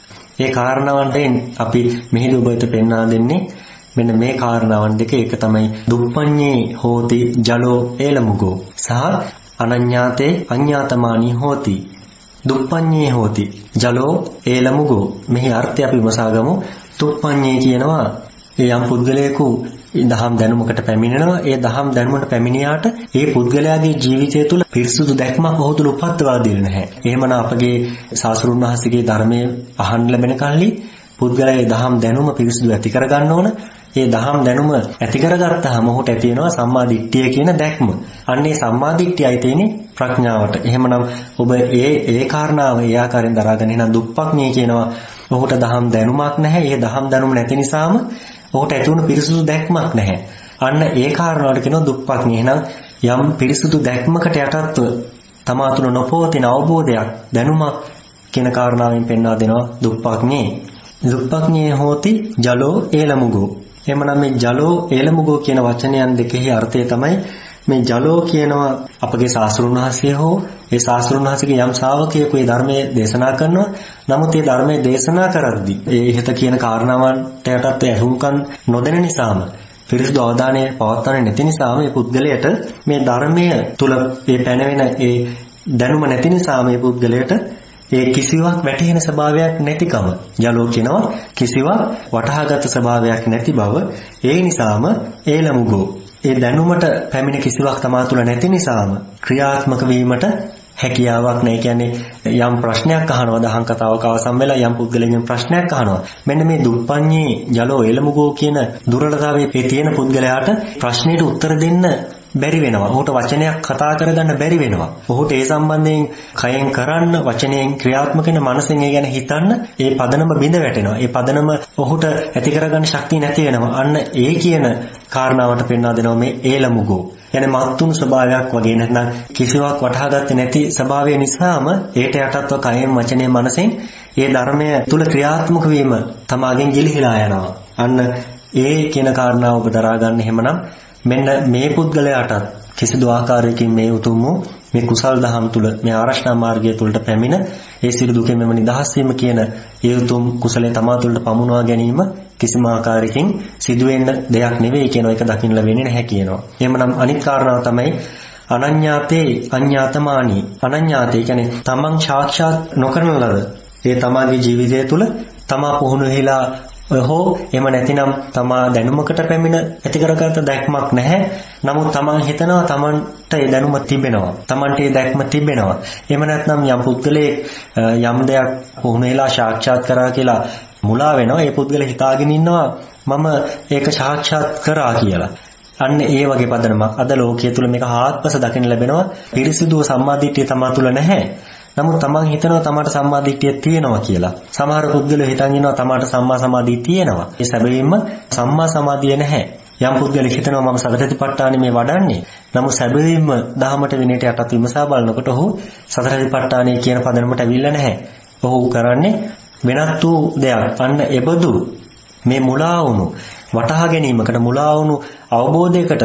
S1: ඒ කාරණාවන්ට අපි මෙහිදී ඔබට පෙන්වා දෙන්නේ මෙන්න මේ කාරණාවන් දෙක. ඒක තමයි දුප්පඤ්ඤේ හෝති ජලෝ ඒලමුගෝ සහ අනඤ්ඤාතේ අඤ්ඤාතමානී හෝති. දුප්පඤ්ඤේ හෝති ජලෝ ඒලමුගෝ මෙහි අර්ථය අපි විමසාගමු. දුප්පඤ්ඤේ කියනවා යම් පුද්ගලයෙකු දහම් දැනුමකට පැමිණෙනවා. ඒ දහම් දැනුමට පැමිණියාට ඒ පුද්ගලයාගේ ජීවිතය තුළ පිරිසුදු දැක්මක් ඔහු තුළ උපද්දවා දෙන්නේ නැහැ. එහෙමනම් අපගේ ශාස්ත්‍රඥ වහන්සේගේ ධර්මයේ අහන්න ලැබෙන කල්ලි පුද්ගලයාගේ දහම් දැනුම පිරිසුදු ඇති කර ගන්න ඕන. ඒ දහම් දැනුම ඇති කරගත්තාම ඔහුට ඇති වෙනවා සම්මා දිට්ඨිය කියන දැක්ම. අන්න ඒ සම්මා දිට්ඨියයි තියෙන්නේ ප්‍රඥාවට. එහෙමනම් ඔබ ඒ කාරණාව ඒ ආකාරයෙන් දරාගෙන එහෙනම් දුප්පඤ්ඤේ කියනවා ඔහුට දහම් දැනුමක් නැහැ. ඒ දහම් දැනුම නැති නිසාම ඔහුට ඇති වුණු පිරිසුදු දැක්මක් නැහැ. අන්න ඒ කාරණාවට කියනවා දුප්පඤ්ඤේ. එහෙනම් යම් පිරිසුදු දැක්මකට යටත්ව තමා තුළ නොපවතින අවබෝධයක් දැනුමක් කියන කාරණාවෙන් පෙන්වා දෙනවා දුප්පඤ්ඤේ. දුප්පඤ්ඤේ හෝති ජලෝ ඒලමුගෝ. එහෙමනම් මේ ජලෝ ඒලමුගෝ කියන වචනයන් දෙකෙහි අර්ථය තමයි මේ ජලෝ කියනවා අපගේ ශාස්ත්‍රඥ වහන්සේ හෝ ඒ ශාස්ත්‍රඥ වහන්සේගේ යම් ශ්‍රාවකයෙකු ඒ ධර්මයේ දේශනා කරනවා. නමුත් ඒ ධර්මයේ දේශනා කරද්දී ඒ ඉහත කියන කාරණාවන්ට යටත් ඇහුම්කන් නොදෙන නිසාම පිරිසුදු අවධානය පවත්වන්නේ නැති නිසාම මේ පුද්ගලයාට මේ ධර්මයේ තුල මේ පැනවෙන ඒ දැනුම නැති නිසාම මේ පුද්ගලයාට ඒ කිසිවක් වැටහෙන ස්වභාවයක් නැතිකම ජලෝ කියනවා කිසිවක් වටහාගත් ස්වභාවයක් නැති බව. ඒ නිසාම ඒලමුගෝ ඒ දැනුමට පැමිණ කිසිවක් තමා තුළ නැති නිසාම ක්‍රියාත්මක වීමට හැකියාවක් නැහැ. කියන්නේ යම් ප්‍රශ්නයක් අහනවා දහම් කතාවක අවසන් වෙලා යම් පුද්ගලයෙක්ගෙන් ප්‍රශ්නයක් අහනවා. මෙන්න මේ දුප්පඤ්ඤේ ජලෝ ඒලමුගෝ කියන දුර්වලතාවයේ තියෙන පුද්ගලයාට ප්‍රශ්නෙට උත්තර දෙන්න බැරි වෙනවා. ඔහුට වචනයක් කතා කරගන්න බැරි වෙනවා. ඔහුට ඒ සම්බන්ධයෙන් කයෙන් කරන්න, වචනයෙන් ක්‍රියාත්මක වෙන, මනසෙන් ඒ ගැන හිතන්න ඒ පදනම බිඳ වැටෙනවා. ඒ පදනම ඔහුට ඇති කරගන්න ශක්තිය නැති වෙනවා. අන්න ඒ කියන කාරණාවට පෙන්වා දෙනවා මේ ඒලමුගෝ. يعني මත්තුණු ස්වභාවයක් වගේ නැත්නම් කිසිවක් වටහාගත්තේ නැති ස්වභාවය නිසාම ඒට යටත්ව කයෙන්, වචනයෙන්, මනසෙන් ඒ ධර්මය තුල ක්‍රියාත්මක වීම තමාගෙන් ගිලිහිලා යනවා. අන්න ඒ කියන කාරණාව ඔබ දරා ගන්න. එහෙමනම් මෙන්න මේ පුද්ගලයාටත් කිසිදු ආකාරයකින් මේ උතුම් මේ කුසල් දහම් තුල මේ ආරෂ්ඨා මාර්ගය තුලට පැමිණ ඒ සියලු දුකෙන් මෙම නිදහස් වීම කියන ඒ උතුම් කුසලයේ තමා තුලට පමුණවා ගැනීම කිසිම ආකාරයකින් සිදුවෙන්න දෙයක් නෙවෙයි කියන එක දකින්න ලැබෙන්නේ නැහැ කියනවා. එහෙමනම් අනිත් කාරණාව තමයි අනඤ්ඤාතේ අඤ්ඤාතමානී. අනඤ්ඤාතේ කියන්නේ තමන් සාක්ෂාත් නොකරන ලද ඒ තමාගේ ජීවිතය තුල තමා පුහුණු වෙලා හෝ එහෙම නැතිනම් තමා දැනුමකට පැමිණ ඇති කරගත දැක්මක් නැහැ. නමුත් තමන් හිතනවා තමන්ට ඒ දැනුම තිබෙනවා. තමන්ට ඒ දැක්ම තිබෙනවා. එහෙම නැත්නම් යම් පුද්ගලයෙක් යම් දෙයක් පුහුණු වෙලා සාක්ෂාත් කරා කියලා මුලා වෙනවා. ඒ පුද්ගලයා හිතාගෙන ඉන්නවා මම ඒක සාක්ෂාත් කරා කියලා. අන්න ඒ වගේ පදනමක් අද ලෝකයේ තුල මේක හාත්පස දකින්න ලැබෙනවා. පිරිසිදු සම්මාදිට්ඨිය තමා තුල නැහැ. නමුත් තමන් හිතනවා තමාට සම්මා දිට්ඨිය තියෙනවා කියලා. සමහර පුද්ගලයෝ හිතන් ඉන්නවා තමාට සම්මා සමාධිය තියෙනවා. ඒ සැබවින්ම සම්මා සමාධිය නැහැ. යම් පුද්ගලෙක් හිතනවා මම සතරතිපට්ඨානෙ මේ වඩන්නේ. නමුත් සැබවින්ම දහමට විනයට යටත් විමසා බලනකොට ඔහු සතරතිපට්ඨානෙ කියන පදනමට ඇවිල්ලා නැහැ. ඔහු කරන්නේ වෙනත් වූ දෙයක්. අන්න එබඳු මේ මුලා වුණු වටහා ගැනීමකට මුලා වුණු අවබෝධයකට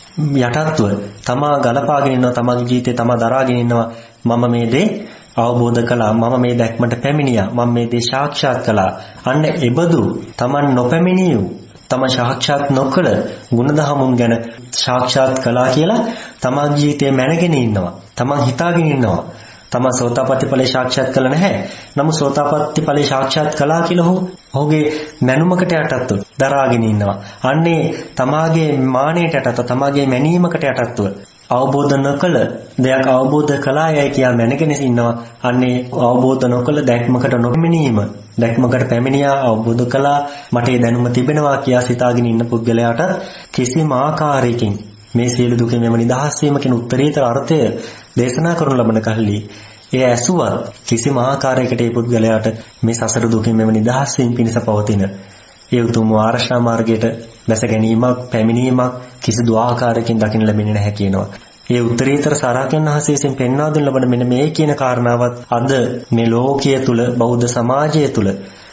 S1: යටත්ව තමා ගලපාගෙන ඉන්නවා. තමාගේ ජීවිතේ තමා දරාගෙන ඉන්නවා. මම මේ දේ අවබෝධ කළා. මම මේ දැක්මට පැමිණියා. මම මේ දේ සාක්ෂාත් කළා. අන්න එබඳු Taman නොපැමිණියු තම සාක්ෂාත් නොකළ ගුණධර්මුන් ගැන සාක්ෂාත් කළා කියලා තමන් ජීවිතේ මැනගෙන ඉන්නවා. තමන් හිතාගෙන ඉන්නවා. තමන් සෝතාපට්ටි ඵලය සාක්ෂාත් කළ නැහැ. නමුත් සෝතාපට්ටි ඵලය සාක්ෂාත් කළා කියලා ඔහුගේ මැනුමකට යටත්ව දරාගෙන ඉන්නවා. අන්නේ තමාගේ මානයට යටත්ව තමාගේ මැනීමකට යටත්ව අවබෝධ නොකළ දෙයක් අවබෝධ කළායයි කියා මැනගෙන ඉන්නවා. අන්නේ අවබෝධ නොකළ දැක්මකට නොපැමිණීම, දැක්මකට පැමිණියා අවබෝධ කළා මට ඒ දැනුම තිබෙනවා කියා සිතාගෙන ඉන්න පුද්ගලයාට කිසිම ආකාරයකින් මේ සියලු දුකෙන් මෙම නිදහස් වීම කියන උත්තරීතර අර්ථය දේශනා කරනු ලබන කල්ලි ඒ ඇසුවත් කිසිම ආකාරයකට ඒ පුද්ගලයාට මේ සසර දුකෙන් මෙම නිදහස් වීම පිණිස පවතින ඒ උතුම් ආර්ෂා මාර්ගයට දැස ගැනීමක් පැමිණීමක් කිසිදු ආකාරයකින් දකින්න ලැබෙන්නේ නැහැ කියනවා. ඒ උත්තරීතර සාරායන් වහන්සේ විසින් පෙන්වා දෙන ලබන මෙන්න මේ කියන කාරණාවත් අද මේ ලෝකයේ තුල බෞද්ධ සමාජය තුල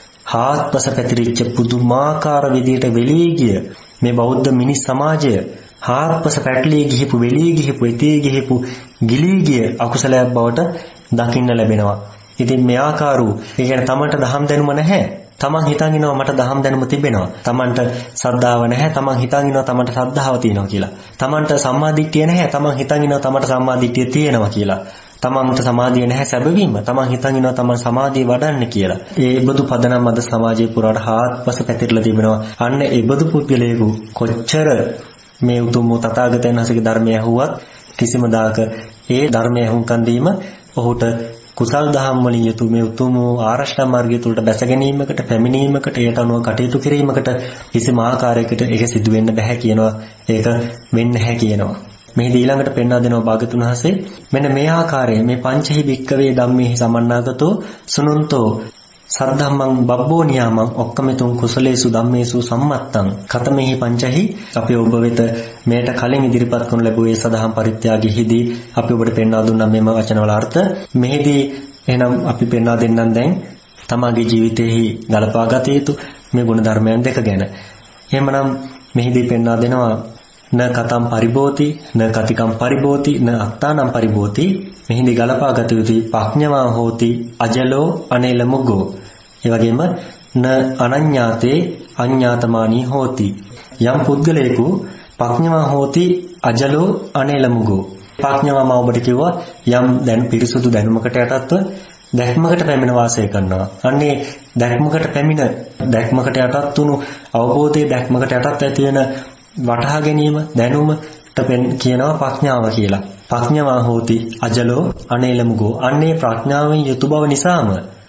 S1: හාත්පස පැතිරිච්ච පුදුමාකාර විදියට වෙලී ගිය මේ බෞද්ධ මිනිස් සමාජය හාත්පස පැටලී ගිහිපු වෙලී ගිහිපු ඉතී ගිහිපු ගිලී ගිය අකුසලයක් බවට දකින්න ලැබෙනවා. ඉතින් මේ ආකාරෝ ඒ කියන්නේ තමන්ට දහම් දැනුම නැහැ. තමන් හිතන් ඉනවා මට දහම් දැනුම තිබෙනවා. තමන්ට ශ්‍රද්ධාව නැහැ. තමන් හිතන් ඉනවා තමන්ට ශ්‍රද්ධාව තියෙනවා කියලා. තමන්ට සම්මාදිට්ඨිය නැහැ. තමන් හිතන් ඉනවා තමන්ට සම්මාදිට්ඨිය තියෙනවා කියලා. තමන්ට සමාධිය නැහැ සැබවින්ම. තමන් හිතන් ඉනවා තමන් සමාධිය වඩන්නේ කියලා. ඒ බඳු පදනම් අද සමාජයේ පුරාට හාත්පස පැතිරලා තිබෙනවා. අන්න ඒ බඳු පුද්ගලයෙකු කොච්චර මේ උතුම් තථාගතයන් වහන්සේගේ ධර්මය ඇහුවත් කිසිම දාක ඒ ධර්මය හුම්කන් දීම ඔහුට කුසල් දහම් වලින් යුතු මේ උතුම් ආරෂ්ඨා මාර්ගය තුලට බැස ගැනීමකට පැමිණීමකට ඒට අනුව කටයුතු කිරීමකට කිසිම ආකාරයකට ඒක සිදු වෙන්න බෑ කියනවා. ඒක වෙන්නේ නැහැ කියනවා. මෙහිදී ඊළඟට පෙන්වා දෙනවා භාගතුන් වහන්සේ මෙන්න මේ ආකාරයේ මේ පංචහි වික්කවේ ධම්මේහි සමන්නාගතෝ සුනුන්තෝ සද්ධම්මං බබ්බෝ නියාමං ඔක්කමෙතුං කුසලේසු ධම්මේසු සම්මත්තං කතමෙහි පංචහි අපි ඔබ වෙත මේට කලින් ඉදිරිපත් කරනු ලැබුවේ සදහම් පරිත්‍යාගයේදී අපි ඔබට පෙන්වා දුන්නා මෙම වචනවල අර්ථ. මෙහිදී එහෙනම් අපි පෙන්වා දෙන්නම් දැන් තමාගේ ජීවිතයේහි ගලපා ගත යුතු මේ ගුණ ධර්මයන් දෙක ගැන. එහෙමනම් මෙහිදී පෙන්වා දෙනවා න කතම් පරිබෝති න කතිකම් පරිබෝති න අත්තානම් පරිබෝති මෙහිදී ගලපා ගත යුතුයි පඥවා හෝති අජලෝ අනේල මුග්ගෝ. ඒ වගේම න අනඤ්ඤාතේ අඤ්ඤාතමානී හෝති. යම් පුද්ගලයෙකු පඥවා හෝති අජලෝ අනේල මුග්ගෝ. පඥවාම ඔබට කිව්වා යම් දැන් පිරිසුදු දැනුමකට යටත්ව දැක්මකට පැමිණ වාසය කරනවා. අන්නේ දැක්මකට පැමිණ දැක්මකට යටත් වුණු අවබෝධයේ දැක්මකට යටත් ඇති වෙන වටහා ගැනීම දැනුමට කියනවා ප්‍රඥාව කියලා. ප්‍රඥාව හෝති අජලෝ අනේලමුගෝ. අන්නේ ප්‍රඥාවෙන් යුතු බව නිසාම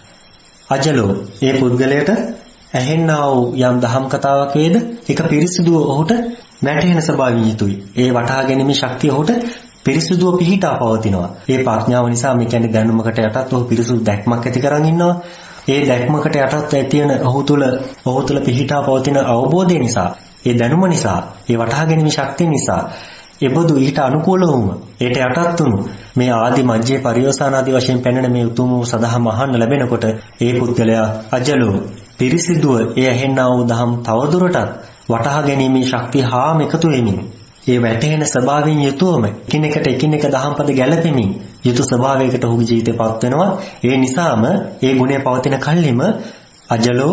S1: අජලෝ ඒ පුද්ගලයාට ඇහෙන්නා වූ යම් දහම් කතාවක් වේද ඒක පිරිසිදුව ඔහුට වැටහෙන ස්වභාවයෙන් යුතුයි. ඒ වටහා ගැනීමේ ශක්තිය ඔහුට පිරිසිදුව පිහිටා පවතිනවා. ඒ ප්‍රඥාව නිසා මේ කියන්නේ දැනුමකට යටත් ඔහු පිරිසුදු දැක්මක් ඇති කරන් ඉන්නවා. ඒ දැක්මකට යටත් ඇති වෙන ඔහු තුල පිහිටා පවතින අවබෝධය නිසා ඒ දැනුම නිසා ඒ වටහා ගැනීම ශක්තිය නිසා එබඳු ඊට අනුකූලවම ඒට යටත් වුණු මේ ආදි මජ්ජේ පරිවසාන ආදී වශයෙන් පෙන්වන මේ උතුම් සදහම අහන්න ලැබෙනකොට ඒ පුද්ගලයා අජලෝ පිරිසිදුව ඒ ඇහෙන්නා වූ දහම් තවදුරටත් වටහා ගැනීමේ ශක්තිය හාම එකතු වෙමින් ඒ වැටෙන ස්වභාවයෙන් යුතුවම එකිනෙක දහම්පද ගැළපෙමින් යුතු ස්වභාවයකට ඔහුගේ ජීවිතයපත් වෙනවා. ඒ නිසාම ඒ ගුණය පවතින කල්හිම අජලෝ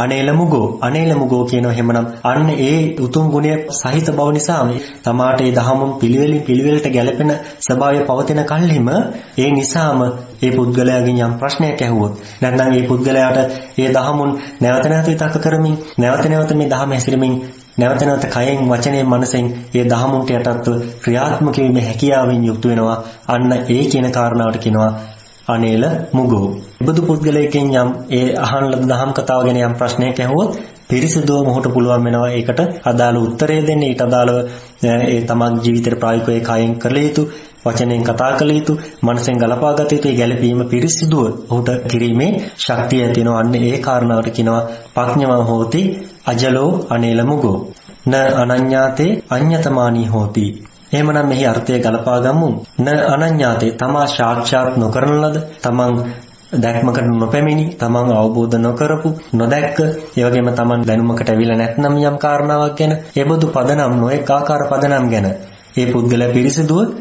S1: අනේලමුගෝ කියනවා. එහෙමනම් අන්න ඒ උතුම් ගුණය සහිත බව නිසා තමාට ඒ දහමුන් පිළිවෙලට ගැලපෙන ස්වභාවය පවතින කල්හිම ඒ නිසාම ඒ පුද්ගලයාගෙන් යම් ප්‍රශ්නයක් ඇහුවොත් නැත්නම් ඒ පුද්ගලයාට ඒ දහමුන් නැවත නැවත විතක්ක කරමින් නැවත නැවත මේ දහම හැසිරෙමින් නැවත නැවත කයෙන් වචනයෙන් මනසෙන් ඒ දහමුන්ට යටත්ව ක්‍රියාත්මක වීමේ හැකියාවෙන් යුක්ත වෙනවා. අන්න ඒ කියන කාරණාවට කියනවා අනේල මුගෝ. බුදු පුද්ගලයෙක්ගෙන් යම් ඒ අහන ලද දහම් කතාව ගැන යම් ප්‍රශ්නයක් ඇහුවොත් පිරිසිදුව මොහොත පුළුවන් වෙනවා ඒකට අදාළ උත්තරය දෙන්න. ඊට අදාළව ඒ තමන් ජීවිතේ ප්‍රායෝගිකව කයෙන් කළ යුතු, වචනෙන් කතා කළ යුතු, මනසෙන් ගලපා ගත යුතු ඒ ගැළපීම පිරිසිදුව ඔහුට කිරීමේ ශක්තිය තියෙනවා. අන්න ඒ කාරණාවට කියනවා පඥාව හෝති අජලෝ අනේල මුගෝ. න අනඤ්ඤාතේ අඤ්ඤතමානී හෝති. එහෙමනම් මෙහි අර්ථය ගලපා ගමු. න අනඤ්ඤාතේ තමා සාක්ෂාත් නොකරන ලද, තමන් දැක්මකට නොපැමිණි, තමන් අවබෝධ නොකරපු, නොදැක්ක, ඒ වගේම තමන් දැනුමකට ඇවිල්ලා නැත්නම් යම් කාරණාවක් ගැන, ඒබඳු පදනම් නොඑක ආකාර පදනම් ගැන ඒ පුද්ගලයා පිරිසිදුව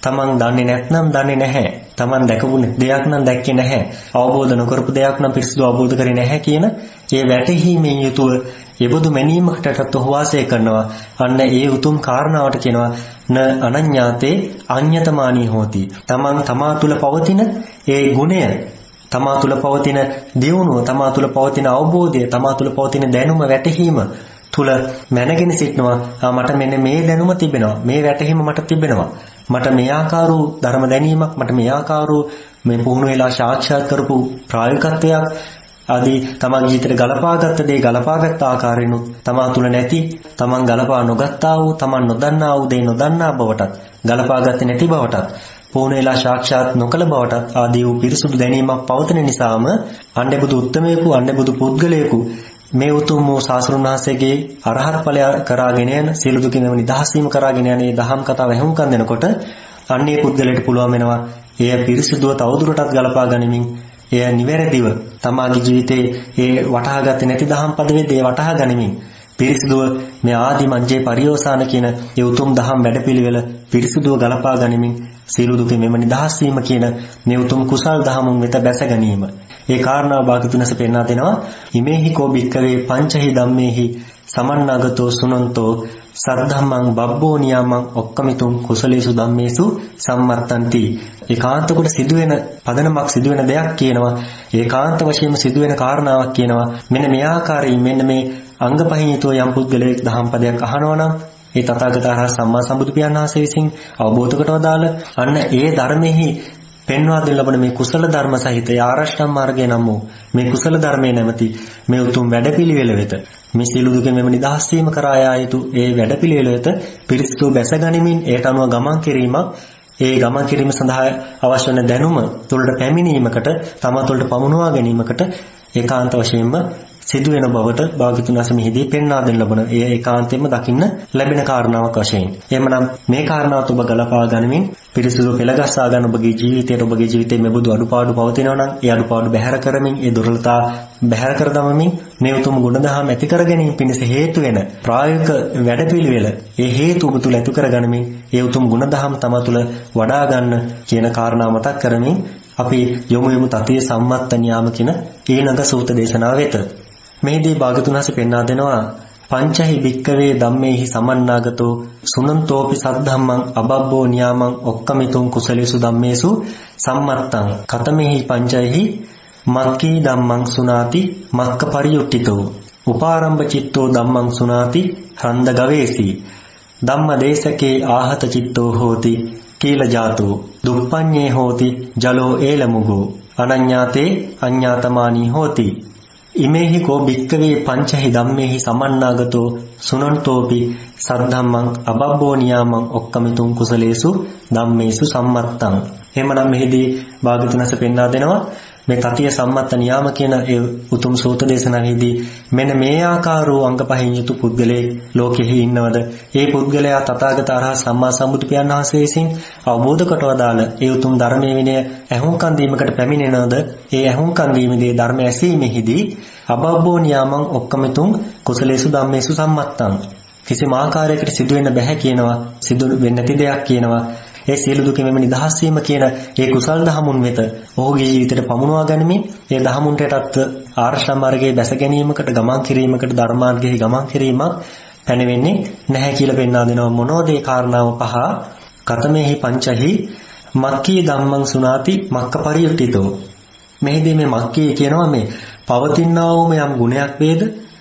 S1: තමන් දන්නේ නැත්නම් දන්නේ නැහැ. තමන් දැකපු දෙයක් නම් දැක්කේ නැහැ. අවබෝධ නොකරපු දෙයක් නම් පිරිසිදු අවබෝධ කරේ නැහැ කියන ඒ වැටහීමෙන් යුතුව එබඳු මැනීමකටත් ඔහු වාසය කරනවා. අන්න ඒ උතුම් කාරණාවට කියනවා න අනඤ්ඤාතේ අඤ්ඤතමානී හෝති. තමන් තමා තුළ පවතින ඒ ගුණය, තමා තුළ පවතින දියුණුව, තමා තුළ පවතින අවබෝධය, තමා තුළ පවතින දැනුම වැටහීම තුල මැනගෙන සිටනවා. මට මෙන්න මේ දැනුම තිබෙනවා, මේ වැටහීම මට තිබෙනවා, මට මේ ආකාර වූ ධර්ම දැනීමක්, මට මේ ආකාර වූ මේ පුහුණු වෙලා සාක්ෂාත් කරපු ප්‍රායෝගිකත්වයක් ආදී තමන්ගේ ජීවිතේට ගලපාගත්ත දේ ගලපාගත් ආකාරයෙන් තමා තුල නැති, තමන් ගලපා නොගත්තා වූ, තමන් නොදන්නා වූ දේ නොදන්නා බවටත්, ගලපාගත්තේ නැති බවටත්, පුහුණු වෙලා සාක්ෂාත් නොකළ බවටත් ආදී වූ පිරිසුදු දැනීමක් පවතින නිසාම අන්නෙබුදු උත්තමයෙකු, අන්නෙබුදු පුද්ගලයෙකු මේ උතුම් වූ ශාස්ත්‍රඥ වහන්සේගේ අරහත් ඵලය කරාගෙන යන, සියලු දුකින් නිදහස් වීම කරාගෙන යන මේ දහම් කතාව ඇහුම්කන් දෙනකොට අන්නේ පුද්ගලයාට පුළුවන් වෙනවා එය පිරිසිදුව තවදුරටත් ගලපා ගනිමින් එය නිවැරදිව තමාගේ ජීවිතේ ඒ වටහාගත්තේ නැති දහම් පදවේදී වටහා ගනිමින් පිරිසිදුව මේ ආදි මජ්ජේ පරියෝසాన කියන ඒ උතුම් දහම් වැඩපිළිවෙල පිරිසිදුව ගලපා ගනිමින් සියලු දුකින් නිදහස් වීම කියන මේ උතුම් කුසල් දහමුන් වෙත බැස ගැනීම. ඒ කාරණාව භාග්‍යතුන්ස පෙන්වා දෙනවා. ඉමේහි කෝ භික්ඛවේ පංචහි ධම්මේහි සමන්නාගතෝ සුනන්තෝ සද්ධම්මං බබ්බෝ නියාමං ඔක්කමිතුම් කුසලේසු ධම්මේසු සම්මත්තන්ති. ඒකාන්ත කොට සිදුවෙන පදනමක්, සිදුවෙන දෙයක් කියනවා. ඒකාන්ත වශයෙන්ම සිදුවෙන කාරණාවක් කියනවා. මෙන්න මේ ආකාරයෙන් මෙන්න මේ අංග පහින් යුතුව යම් පුද්ගලයෙක් දහම් පදයක් අහනවා නම් ඒ තථාගත අරහත් සම්මා සම්බුදු පියාණන් වහන්සේ විසින් අවබෝධ කරව දාල අන්න ඒ ධර්මෙහි පෙන්වා දෙන ලබන මේ කුසල ධර්ම සහිත ආරෂ්ඨම් මාර්ගය නම් වූ මේ කුසල ධර්මයේ නැමැති මේ උතුම් වැඩපිළිවෙල වෙත මේ සියලු දුකෙන් නිදහස් වීම කරා යා යුතු ඒ වැඩපිළිවෙල වෙත පිරිසිදු බැස ගනිමින් ඒට අනුව ගමන් කිරීමක්, ඒ ගමන් කිරීම සඳහා අවශ්‍ය වන දැනුම තුළට පැමිණීමකට, තම තුළට පමුණුවා ගැනීමකට ඒකාන්ත වශයෙන්ම සිදුවෙන බවට භාග්‍යතුන් වහන්සේ මෙහිදී පෙන්වා දෙන ලබන ඒ ඒකාන්තයෙන්ම දකින්න ලැබෙන කාරණාවක් වශයෙන්. එහෙමනම් මේ කාරණාවත් ඔබ ගලපා ගනිමින් පිරිසිදු පෙළගස්සා ගන්න ඔබගේ ජීවිතයේ මෙබඳු අඩුපාඩු පවතිනවා නම් ඒ අඩුපාඩු බැහැර කරමින්, ඒ දුර්වලතා බැහැර කර දමමින් මේ උතුම් ගුණධර්ම ඇති කර ගැනීම පිණිස හේතු වෙන ප්‍රායෝගික වැඩපිළිවෙල ඒ හේතු ඔබ තුල ඇති කර ගනිමින් ඒ උතුම් ගුණධර්ම තම තුල වඩා ගන්න කියන කාරණාව මතක් කරමින් අපි යොමු තතිය සම්මත්ත න්‍යාම කියන ඊළඟ සූත්‍ර දේශනාව වෙත. මෙහිදී භාග්‍යතුන් වහන්සේ පෙන්වා දෙනවා පංචහි භික්කවේ ධම්මේහි සමන්නාගතෝ සුනන්තෝපි සද්ධම්මං අබබ්බෝ නියාමං ඔක්කමිතුං කුසලේසු ධම්මේසු සම්මත්තං කතමෙහි පංචෛහි මක්ඛී ධම්මං සුනාති මක්ඛ පරියුට්ඨිතෝ උපාරම්භ චිත්තෝ ධම්මං සුනාති හන්ද ගවේසි ධම්ම දේශකේ ආහත චිත්තෝ හෝති කීල ජාතෝ දුප්පඤ්ඤේ හෝති ජලෝ ඒලමුගෝ අනඤ්ඤාතේ අඤ්ඤාතමානී හෝති. ඉමේහි කෝ භික්ඛවේ පංචහි ධම්මේහි සමන්නාගතෝ සුනන්තෝපි සද්ධම්මං අබබ්බෝ නියාමං ඔක්කමිතුං කුසලේසු ධම්මේසු සම්මත්තං. එහෙමනම් මෙහිදී භාග්‍යවතුන් වහන්සේ පෙන්වා දෙනවා මේ තතිය සම්මත්ත නියාම කියන ඒ උතුම් සූත්‍ර දේශනාවේදී මෙන්න මේ ආකාර වූ අංග පහින් යුතු පුද්ගලයෙක් ලෝකෙහි ඉන්නවද? ඒ පුද්ගලයා තථාගත අරහත් සම්මා සම්බුදු පියාණන් වහන්සේ විසින් අවබෝධ කොට වදාළ ඒ උතුම් ධර්මයේ විනය ඇහුම්කන් දීමකට පැමිණෙනවද? ඒ ඇහුම්කන් දීමේදී ධර්ම ඇසීමේදී අබබ්බෝ නියාමං ඔක්කමිතුං කුසලේසු ධම්මේසු සම්මත්තං. කිසිම ආකාරයකට සිදු වෙන්න බෑ කියනවා, සිදු වෙන්නේ නැති දෙයක් කියනවා. ඒ සියලු දුකින් නිදහස් වීම කියන ඒ කුසල් දහමුන් වෙත ඔහුගේ ජීවිතයට පමුණවා ගැනීම, ඒ දහමුන්ටත් ආර්ෂ්ඨ මාර්ගයේ බැස ගැනීමකට, ගමන් කිරීමකට, ධර්මාර්ගයේ ගමන් කිරීමක් පැනවෙන්නේ නැහැ කියලා පෙන්වා දෙනවා. මොනෝද ඒ කාරණාව පහ? කතමේහි පංචහි මක්ඛී ධම්මං සුනාති මක්ඛ පරියුට්ඨිතෝ. මෙහිදී මේ මක්ඛී කියනවා මේ පවතිනා වූ යම් ගුණයක් වේද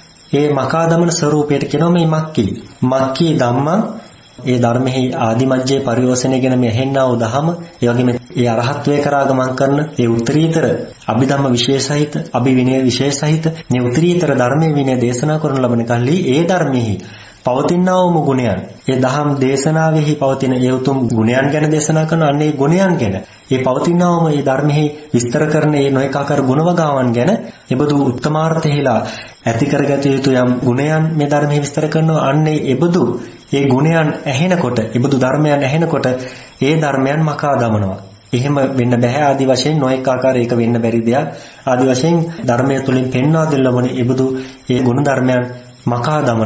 S1: ඒ මකා දමන ස්වરૂපයට කියනවා මේ මක්ඛී. මක්ඛී ධම්මං ඒ ධර්මෙහි ආදිමජ්ජේ පරිවසනය ගැන මේ ඇහෙන්නා වූ දහම, ඒ වගේම ඒ අරහත්ත්වයේ කරා ගමන් කරන ඒ උත්තරීතර අභිධම්ම විශේෂහිත, අභිවිනය විශේෂහිත මේ උත්තරීතර ධර්මයේ විනය දේශනා කරන ලබන කල්හි ඒ ධර්මෙහි පවතිනා වූ ගුණයන්, ඒ දහම් දේශනාවෙහි පවතින ඒ උතුම් ගුණයන් ගැන දේශනා කරන අන්නේ ගුණයන් ගැන, ඒ පවතිනා වූ මේ ධර්මෙහි විස්තර කරන ඒ නොඑක ආකාර ගුණවගාවන් ගැන එබඳු උත්තමාර්ථයලා ඇති කරගත යුතු යම් ගුණයන් මේ ධර්මයේ විස්තර කරනවා. අන්නේ එබඳු ඒ ගුණයන් ඇහෙනකොට, එබඳු ධර්මයන් ඇහෙනකොට ඒ ධර්මයන් මකා දමනවා. එහෙම වෙන්න බෑ ආදි වශයෙන් නොඑක ආකාර ඒක වෙන්න බැරි දෙයක්. ආදි වශයෙන් ධර්මයේ තුලින් පෙන්වා දෙන්න ලබන එබඳු ඒ ගුණ ධර්මයන් මකා දමනවා.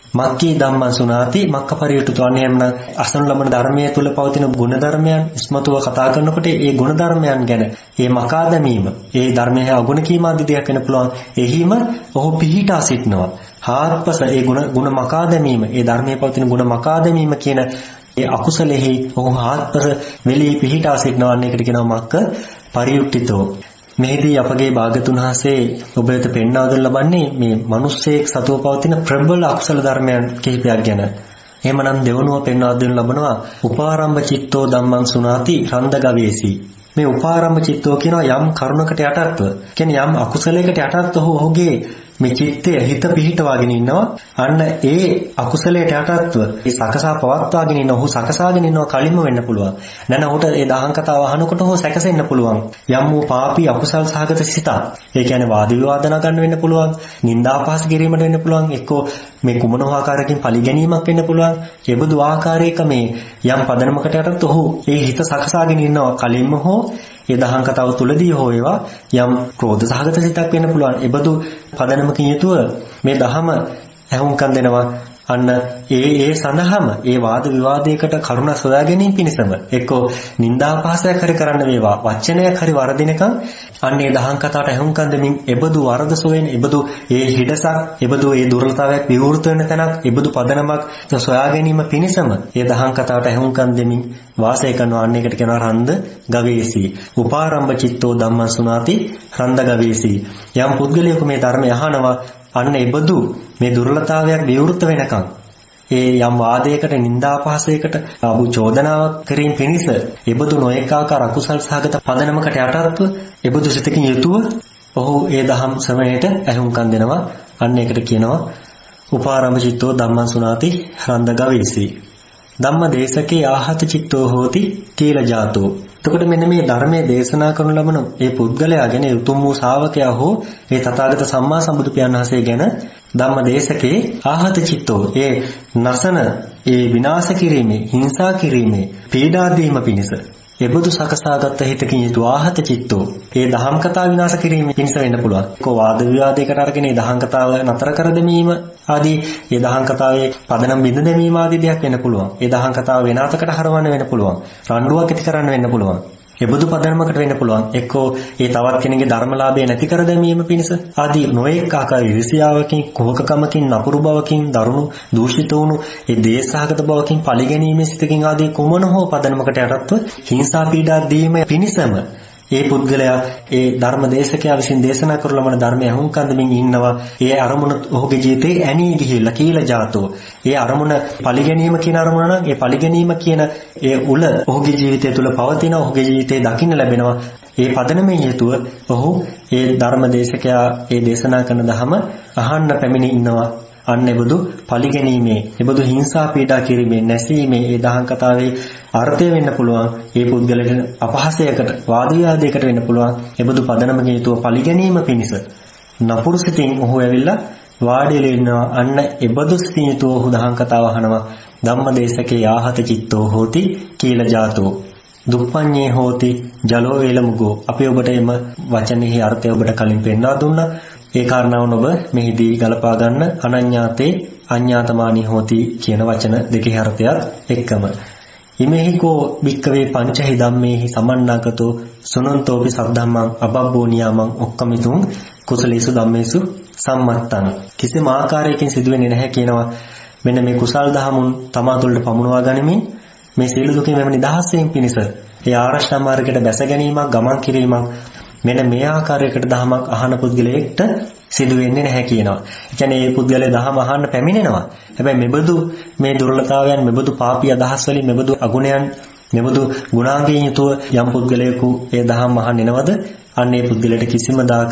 S1: මක්කී ධම්මං සුනාති මක්ක පරියුට්ඨතෝ අනේම්න අසන ලබන ධර්මයේ තුල පවතින ගුණ ධර්මයන් ඉස්මතුව කතා කරනකොට ඒ ගුණ ධර්මයන් ගැන ඒ මකා දැමීම ඒ ධර්මයේ අගුණ කීම ආදී දෙයක් වෙන පුළුවන් එහිම ඔහු පිහිටා සිටනවා හාත්පස ඒ ගුණ මකා දැමීම ඒ ධර්මයේ පවතින ගුණ මකා දැමීම කියන ඒ අකුසලෙහි ඔහු හාත්පස වෙලී පිහිටා සිටනවා අනේකට කියනවා මක්ක පරියුට්ඨිතෝ මේදී අපගේ භාගතුන් වහන්සේ ඔබ වෙත පෙන්වා දෙන්න ලබන්නේ මේ මිනිස්සෙක් සතුව පවතින ප්‍රබල අකුසල ධර්මයන් කිහිපයක් ගැන. එහෙමනම් දෙවනුව පෙන්වා දෙන්න ලබනවා උපාරම්භ චිත්තෝ ධම්මං සුනාති රන්දගවේසී. මේ උපාරම්භ චිත්තෝ කියනවා යම් කරුණකට යටත්ව. කියන්නේ යම් අකුසලයකට යටත්ව ඔහුගේ මේ චිත්තය හිත පිහිටවාගෙන ඉන්නවා. අන්න ඒ අකුසලයට යටත්ව ඒ සකසා පවත්වාගෙන ඉන්න ඔහු සකසාගෙන ඉන්නවා කලින්ම වෙන්න පුළුවන්. නැන ඔහුට ඒ දහං කතාව අහනකොට ඔහු සැකසෙන්න පුළුවන්. යම් වූ පාපී අකුසල් සහගත සිතක්. ඒ කියන්නේ වාද විවාද නගන්න වෙන්න පුළුවන්. නිന്ദා අපහාස කිරීමට වෙන්න පුළුවන්. එක්කෝ මේ කුමන ආකාරයකින් පරිගැනීමක් වෙන්න පුළුවන්. ඒ බඳු ආකාරයක මේ යම් පදනමකට යටත් ඔහු ඒ හිත සකසාගෙන ඉන්නවා කලින්ම හෝ ඒ දහං කතාව තුලදී හෝ ඒවා යම් ක්‍රෝධ සහගත සිතක් වෙන්න පුළුවන්. ඒ බඳු පදනමකින් යුතුව මේ දහම ඇහුම්කන් දෙනවා. අන්න ඒ සඳහාම ඒ වාද විවාදයකට කරුණ සොයා ගැනීම පිණිසම එක්කෝ නිന്ദා අපහාසයක් හරි කරන්න වේවා වචනයක් හරි වරදිනකම් අන්න ඒ දහං කතාවට ඇහුම්කන් දෙමින් එබඳු වරද සොයන එබඳු ඒ හිඩසක් එබඳු ඒ දුර්වලතාවයක් විවෘත වෙන තැනක් එබඳු පදනමක් සොයා ගැනීම පිණිසම ඒ දහං කතාවට ඇහුම්කන් දෙමින් වාසය කරනවා. අන්න ඒකට කියනවා රන්ද ගවේසී. උපාරම්භ චිත්තෝ ධම්මං සුනාති රන්ද ගවේසී. යම් පුද්ගලයෙකු මේ ධර්මය අහනවා අන්න එබඳු මේ දුර්වලතාවයක් විවෘත වෙනකම් ඒ යම් වාදයකට නිന്ദා අපහාසයකට ආපු චෝදනාවක් කිරීම පිණිස එබඳු නොඑක ආකාර අකුසල් සහගත පදනමකට යටත්ව එබඳු සිතකින් යුතුව ඔහු ඒ දහම් ශ්‍රවණයට ඇහුම්කන් දෙනවා. අන්න ඒකට කියනවා උපාරම්භ චිත්තෝ ධම්මං සුනාති රන්ද ගවේසී. ධම්ම දේශකේ ආහත චිත්තෝ හෝති කීල ජාතෝ. එතකොට මෙන්න මේ ධර්මයේ දේශනා කරන ලබන ඒ පුද්ගලයා ගැන උතුම් වූ ශ්‍රාවකයා හෝ ඒ තථාගත සම්මා සම්බුදු පියාණන් වහන්සේ ගැන ධම්ම දේශකේ ආහත චිත්තෝ ඒ නසන ඒ විනාශ කිරීමේ හිංසා කිරීමේ පීඩා දීම පිණිස එබඳු සකසාගත් හිතකින් යුතු ආහත චිත්තෝ ඒ දහම් කතා විනාශ කිරීමේ පිණිස වෙන්න පුළුවන්. ඒකෝ වාද විවාදයකට අරගෙන ඒ දහම් කතාව නතර කර දැමීම ආදී ඒ දහම් කතාවේ පදනම් බිඳ දැමීම ආදී දෙයක් වෙන්න පුළුවන්. ඒ දහම් කතාව වෙනාතකට හරවන්න වෙන්න පුළුවන්. රණ්ඩුවක් ඇති කරන්න වෙන්න පුළුවන්. එබඳු පදනමකට වෙන්න පුළුවන්. එක්කෝ ඒ තවත් කෙනෙකුගේ ධර්මලාභය නැති කර දැමීම පිණිස ආදී නොඑක ආකාර ඉරිසියාවකින් කුහකකමකින් නපුරු බවකින් දරුණු දූෂිත වුණු ඒ දේශාගත බවකින් පරිගැනීමේ සිතකින් ආදී කුමන හෝ පදනමකට යටත්ව හිංසා පීඩා දීම පිණිසම ඒ පුද්ගලයා ඒ ධර්ම දේශකයා විසින් දේශනා කරන ලබන ධර්මය අහුම්කන් දෙමින් ඉන්නවා. ඒ අරමුණ ඔහුගේ ජීවිතේ ඇනී ගිහිල්ලා කියලා ජාතෝ. ඒ අරමුණ පරිගැනීම කියන අරමුණ නම් ඒ පරිගැනීම කියන ඒ උල ඔහුගේ ජීවිතය තුළ පවතින ඔහුගේ ජීවිතේ දකින්න ලැබෙනවා. ඒ පදනමේ හේතුව ඔහු ඒ ධර්ම දේශකයා ඒ දේශනා කරන ධම අහන්න පැමිණ ඉන්නවා. අන්න එබඳු පරිගැනීමේ එබඳු හිංසා පීඩා කිරීමේ නැසීමේ ඒ දහම් කතාවේ අර්ථය වෙන්න පුළුවන්. ඒ පුද්ගලයාට අපහාසයකට වාද විවාදයකට වෙන්න පුළුවන්. එබඳු පදනමකින් යුතුව පරිගැනීම පිණිස නපුරු සිතින් ඔහු ඇවිල්ලා වාඩිලා ඉන්නවා. අන්න එබඳු සිතින් යුතුව ඔහු දහම් කතාව අහනවා. ධම්මදේශකේ ආහත චිත්තෝ හෝති කීල ජාතෝ දුප්පඤ්ඤේ හෝති ජලෝ වේලමුගෝ. අපි ඔබට එම වචනේහි අර්ථය ඔබට කලින් පෙන්වා දුන්නා. ඒ කාරණාවන් ඔබ මෙහිදී ගලපා ගන්න. අනඤ්ඤාතේ අඤ්ඤාතමානී හෝති කියන වචන දෙකේ අර්ථයත් එක්කම ඉමෙහිකෝ භික්කවේ පංචහි ධම්මේහි සමන්නාගතෝ සුනන්තෝපි සද්ධම්මං අබබ්බෝ නියාමං ඔක්කමිතුං කුසලේසු ධම්මේසු සම්මත්තං. කිසිම ආකාරයකින් සිදුවෙන්නේ නැහැ කියනවා. මෙන්න මේ කුසල් දහමුන් තමා තුළට පමුණවා ගනිමින් මේ සීල දුකින් මෙව නිදහස් වීම පිණිස ඒ ආරෂ්ඨා මාර්ගයට බැස ගැනීමක් ගමන් කිරීමක් මෙන්න මේ ආකාරයකට දහමක් අහන පුද්ගලයෙක්ට සිදු වෙන්නේ නැහැ කියනවා. ඒ කියන්නේ මේ පුද්ගලයා දහම අහන්න පැමිණෙනවා. හැබැයි මෙබඳු මේ දුර්වලතාවයන් මෙබඳු පාපී අදහස් වලින් මෙබඳු අගුණයන් මෙබඳු ගුණාංගයෙන් යුතුව යම් පුද්ගලයෙකු ඒ දහම අහන්න එනවද අන්න ඒ පුද්ගලයාට කිසිම දාක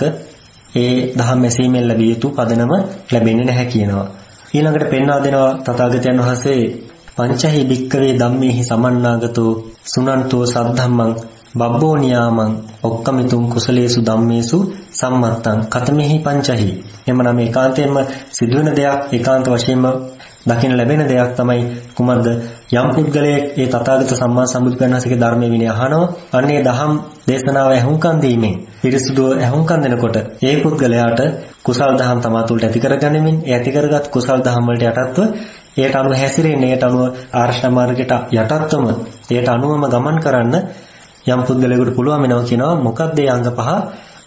S1: ඒ දහම් ඇසීමෙන් ලැබිය යුතු පදනම ලැබෙන්නේ නැහැ කියනවා. ඊළඟට පෙන්වා දෙනවා තථාගතයන් වහන්සේ පංචහි භික්කවේ ධම්මේහි සමන්නාගතෝ සුනන්තෝ සද්ධම්මං බබ්බෝ නියාමං ඔක්කමිතුං කුසලේසු ධම්මේසු සම්මත්තං කතමෙහි පංචහි. එමනම් ඒකාන්තයෙන්ම සිදුවෙන දෙයක් ඒකාන්ත වශයෙන්ම දකින්න ලැබෙන දෙයක් තමයි කුමද්ද යම් පුද්ගලයෙක් ඒ තථාගත සම්මා සම්බුදු වහන්සේගේ ධර්මයේ විනය අහනවා. අන්නේ දහම් දේශනාව ඇහුම්කන් දීමෙන් පිරිසුදුව ඇහුම්කන් දෙනකොට ඒ පුද්ගලයාට කුසල් දහම් තමා තුළට ඇති කරගැනීමෙන් ඒ ඇති කරගත් කුසල් දහම් වලට යටත්ව ඒට අනුව හැසිරෙන්නේ, ඒට අනුව ආර්ෂ මාර්ගයට යටත්වම ඒට අනුවම ගමන් කරන්න යම් පුද්ගලයෙකුට පුළුවන් වෙනවා කියනවා. මොකක්ද ඒ අංග පහ?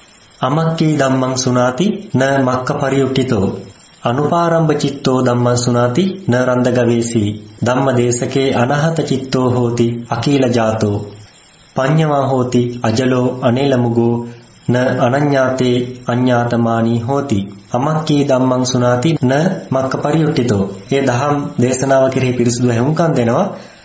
S1: අමක්කී ධම්මං සුනාති න මක්ක පරියුක්තිතෝ අනුපාරම්භ චිත්තෝ ධම්මං සුනාති න රන්ද ගවේසී ධම්මදේශකේ අනහත චිත්තෝ හෝති අකීල ජාතෝ පඤ්ඤවා හෝති අජලෝ අනේලමුගෝ න අනඤ්ඤාතේ අඤ්ඤාතමානී හෝති අමක්කී ධම්මං සුනාති න මක්ක පරියුක්තිතෝ. ඒ දහම් දේශනාව කෙරෙහි පිරිසුදු හැමුම්කන් දෙනවා.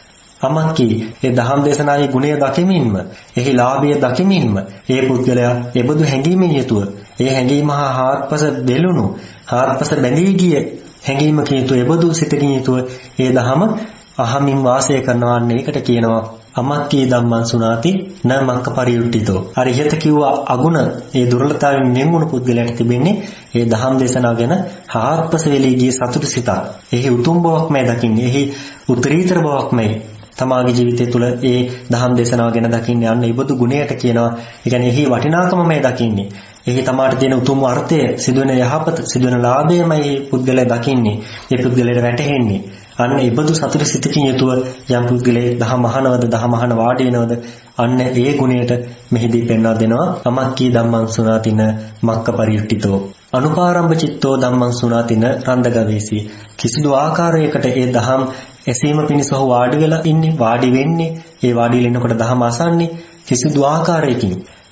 S1: අමක්කී ඒ දහම් දේශනාවේ ගුණය දකිමින්ම, එහි ලාභය දකිමින්ම ඒ පුද්ගලයා එබඳු හැඟීමෙන් යුතුව, ඒ හැඟීම හා හාත්පස දෙලුණු, හාත්පස බැඳී ගිය හැඟීමකින් යුතුව, එබඳු සිතකින් යුතුව ඒ දහම අහමින් වාසය කරනවා. ඒකට කියනවා අමක්කී ධම්මං සුනාති න මක්ක පරියුක්තිතෝ. අර ඉහත කිව්වා අගුණ, ඒ දුර්වලතාවයෙන් නියමුණු පුද්ගලයාට තිබෙන්නේ ඒ දහම් දේශනාව ගැන හාත්පස වෙලී ගිය සතුටු සිතක්. එහි උතුම් බවක්මයි දකින්නේ, එහි උත්තරීතර බවක්මයි තමාගේ ජීවිතය තුළ ඒ දහම් දේශනාව ගැන දකින්නේ. අන්න ඉබඳු ගුණයට කියනවා. ඒ කියන්නේ එහි වටිනාකමමයි දකින්නේ. එහි තමාට තියෙන උතුම් අර්ථය, සිදුවෙන යහපත, සිදුවෙන ලාභයමයි මේ පුද්ගලයා දකින්නේ. ඒ පුද්ගලයාට වැටහෙන්නේ. අන්න ඉබඳු සතුට සිතකින් යුතුව යම් පුද්ගලයෙක් දහම අහනවද, දහම අහන වාඩි වෙනවද, අන්න ඒ ගුණයට මෙහිදී පෙන්වා දෙනවා. අමක්කී ධම්මං සුනාතින මක්ක පරියුක්තිතෝ අනුපාරම්භ චිත්තෝ ධම්මං සුනාතින රන්ද ගවේසී. කිසිදු ආකාරයකට ඒ දහම් එසීම පිණිස ඔහු වාඩි වෙලා ඉන්නේ, වාඩි වෙන්නේ, ඒ වාඩි වෙනකොට දහම අසන්නේ කිසිදු ආකාරයකින්,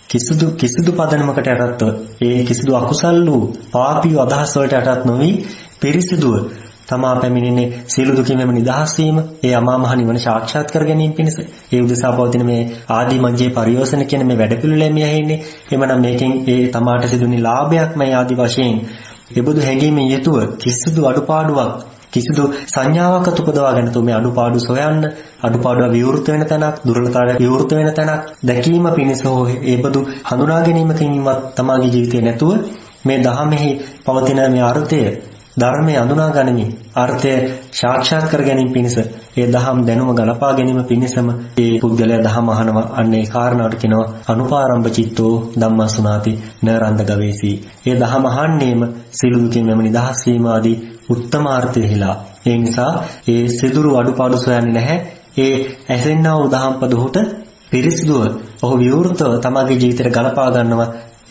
S1: කිසිදු පදනමකට යටත්ව, ඒ කිසිදු අකුසල් වූ පාපී අදහස් වලට යටත් නොවි පිරිසිදුව තමා පැමිණෙන්නේ සියලු දුකින්ම නිදහස් වීම, ඒ අමා මහ නිවන සාක්ෂාත් කර ගැනීම පිණිස. ඒ උදෙසා පවතින මේ ආදී මංජේ පරියෝසන කියන මේ වැඩපිළිවෙලෙන් මෙහෙන්නේ. එමනම් මේකෙන් ඒ තමාට සිදුවන ලාභයක් මේ ආදී වශයෙන් එබඳු හැඟීමෙන් යුතුව කිසිදු අඩුපාඩුවක්, කිසිදු සංඥාවක් උපදවා ගන්න තු මේ අඩුපාඩු සොයන්න, අඩුපාඩුව විවෘත වෙන තැනක්, දුර්වලතාවය විවෘත වෙන තැනක් දැකීම පිණිස හෝ ඒබඳු හඳුනා ගැනීමකින්වත් තමාගේ ජීවිතේ නැතුව මේ දහමෙහි පවතින මේ අර්ථය, ධර්මයේ අඳුනා ගනිමින් අර්ථය සාක්ෂාත් කර ගැනීම පිණිස, ඒ දහම් දැනුම ගලපා ගැනීම පිණිසම ඒ පුද්ගලයා දහම අහනවා. අන්න ඒ කාරණාවට කියනවා අනුපාරම්භ චිත්තෝ ධම්මං සුනාති න රන්ද ගවේසී. ඒ දහම අහන්නේම සියලු දුකින් මෙම නිදහස් වීම ආදී උත්තමාර්ථයෙහිලා. ඒ නිසා ඒ සිදුරු අඩුපාඩු සොයන්නේ නැහැ. ඒ ඇසෙන්නා වූ දහම් පද උහුට පිරිසිදුව, ඔහු විවෘතව තමගේ ජීවිතයට ගලපා ගන්නවා.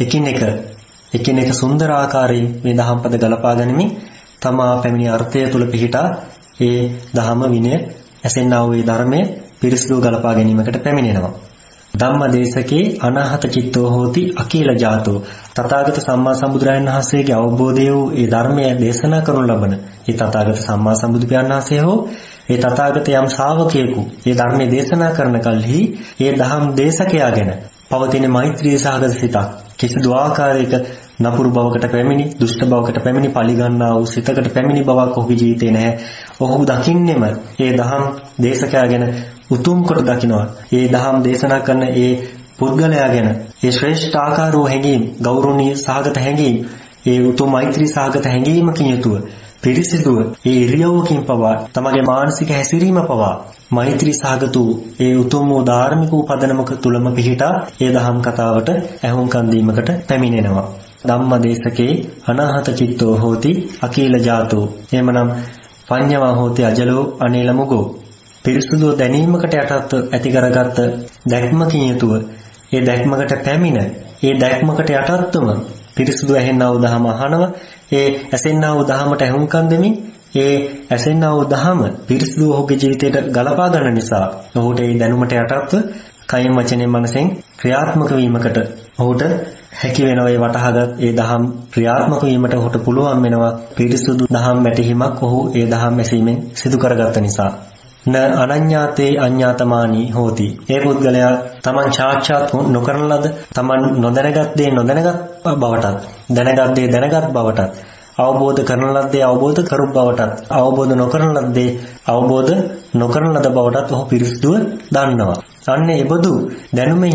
S1: එකිනෙක සුන්දර ආකාරයෙන් මේ දහම් පද ගලපා ගැනීම තමා පැමිණි අර්ථය තුල පිහිටා ඒ දහම විනය ඇසෙන්නා වූ ධර්මයේ පිරිසිදුව ගලපා ගැනීමකට පැමිණෙනවා. ධම්මදේශකේ අනහත චිත්තෝ හෝති අකීල ජාතෝ. තථාගත සම්මා සම්බුදුරජාණන් වහන්සේගේ අවබෝධය වූ ඒ ධර්මය දේශනා කරනු ලබන ඒ තථාගත සම්මා සම්බුදු පියාණන් වහන්සේ හෝ ඒ තථාගත යම් ශ්‍රාවකයෙකු ඒ ධර්මයේ දේශනා කරන කල්හි ඒ දහම් දේශකයා ගැන පවතින මෛත්‍රී සහගත සිතක්, කිසිදු ආකාරයක නපුරු බවකට පැමිණි, දුෂ්ට බවකට පැමිණි, පරිගන්නා වූ සිතකට පැමිණි බවක් ඔහුගේ ජීවිතේ නැහැ. ඔහු දකින්නෙම ඒ දහම් දේශකයා ගැන උතුම් කොට දකිනවා. ඒ දහම් දේශනා කරන ඒ පුද්ගලයා ගැන ඒ ශ්‍රේෂ්ඨ ආකාර වූ හැඟීම්, ගෞරවණීය සහගත හැඟීම්, ඒ උතුම් මෛත්‍රී සහගත හැඟීමකින් යුතුව පිරිසිදුව ඒ ඉරියව්වකින් පවා තමගේ මානසික හැසිරීම පවා මෛත්‍රී සහගත වූ ඒ උතුම් වූ ධාර්මික උපදනමක තුලම පිහිටා ඒ දහම් කතාවට ඇහුම්කන් දීමකට පැමිණෙනවා. ධම්මදේශකේ අනාහත චිත්තෝ හෝති අකීල ජාතෝ. එමනම් පඤ්ඤවා හෝති අජලෝ අනේලමුගෝ. පිරිසුදු දැනීමකට යටත් ඇති කරගත් දැක්මකින් යුතුව ඒ දැක්මකට පැමිණ, ඒ දැක්මකට යටත්වම පිරිසුදු ඇහෙන්නා වූ දහම අහනව. ඒ ඇසෙන්නා වූ දහමට ඇහුම්කන් දෙමින් ඒ ඇසෙන්නා වූ දහම පිරිසුදු ඔහුගේ ජීවිතයට ගලපා ගන්න නිසා ඔහුට ඒ දැනුමට යටත්ව කයින් වචනෙන් මනසෙන් ක්‍රියාත්මක වීමකට ඔහුට හැකි වෙනවා. ඒ වටහාගත් ඒ දහම් ක්‍රියාත්මක වීමට ඔහුට පුළුවන් වෙනවා. පිරිසුදු දහම් වැටහීමක් ඔහු ඒ දහම් ඇසීමෙන් සිදු කරගත්ත නිසා. න අනඤ්ඤාතේ අඤ්ඤාතමානී හෝති. ඒ පුද්ගලයා තමන් සාක්ෂාත් නොකරන ලද, තමන් නොදැනගත් දේ නොදැනගත් බවටත්, දැනගත් දේ දැනගත් බවටත්, අවබෝධ කරන ලද්දේ අවබෝධ කරු බවටත්, අවබෝධ නොකරන ලද්දේ අවබෝධ නොකරන ලද බවටත් ඔහු පිරිසුදුව දන්නවා. අන්න එබඳු දැනුමින්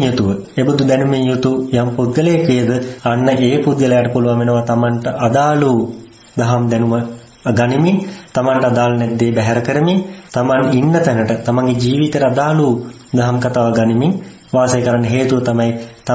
S1: යුතු යම් පුද්ගලයෙක්ද අන්න ඒ පුද්ගලයාට පුළුවන් වෙනවා තමන්ට අදාළ වූ දහම් දැනුම ගනිමින් තමන්ට අදාළ නැද්දේ බැහැර කරමින් තමන් ඉන්න තැනට තමන්ගේ ජීවිතයට අදාළ වූ දහම් කතාව ගනිමින් වාසය කරන්න හේතුව තමයි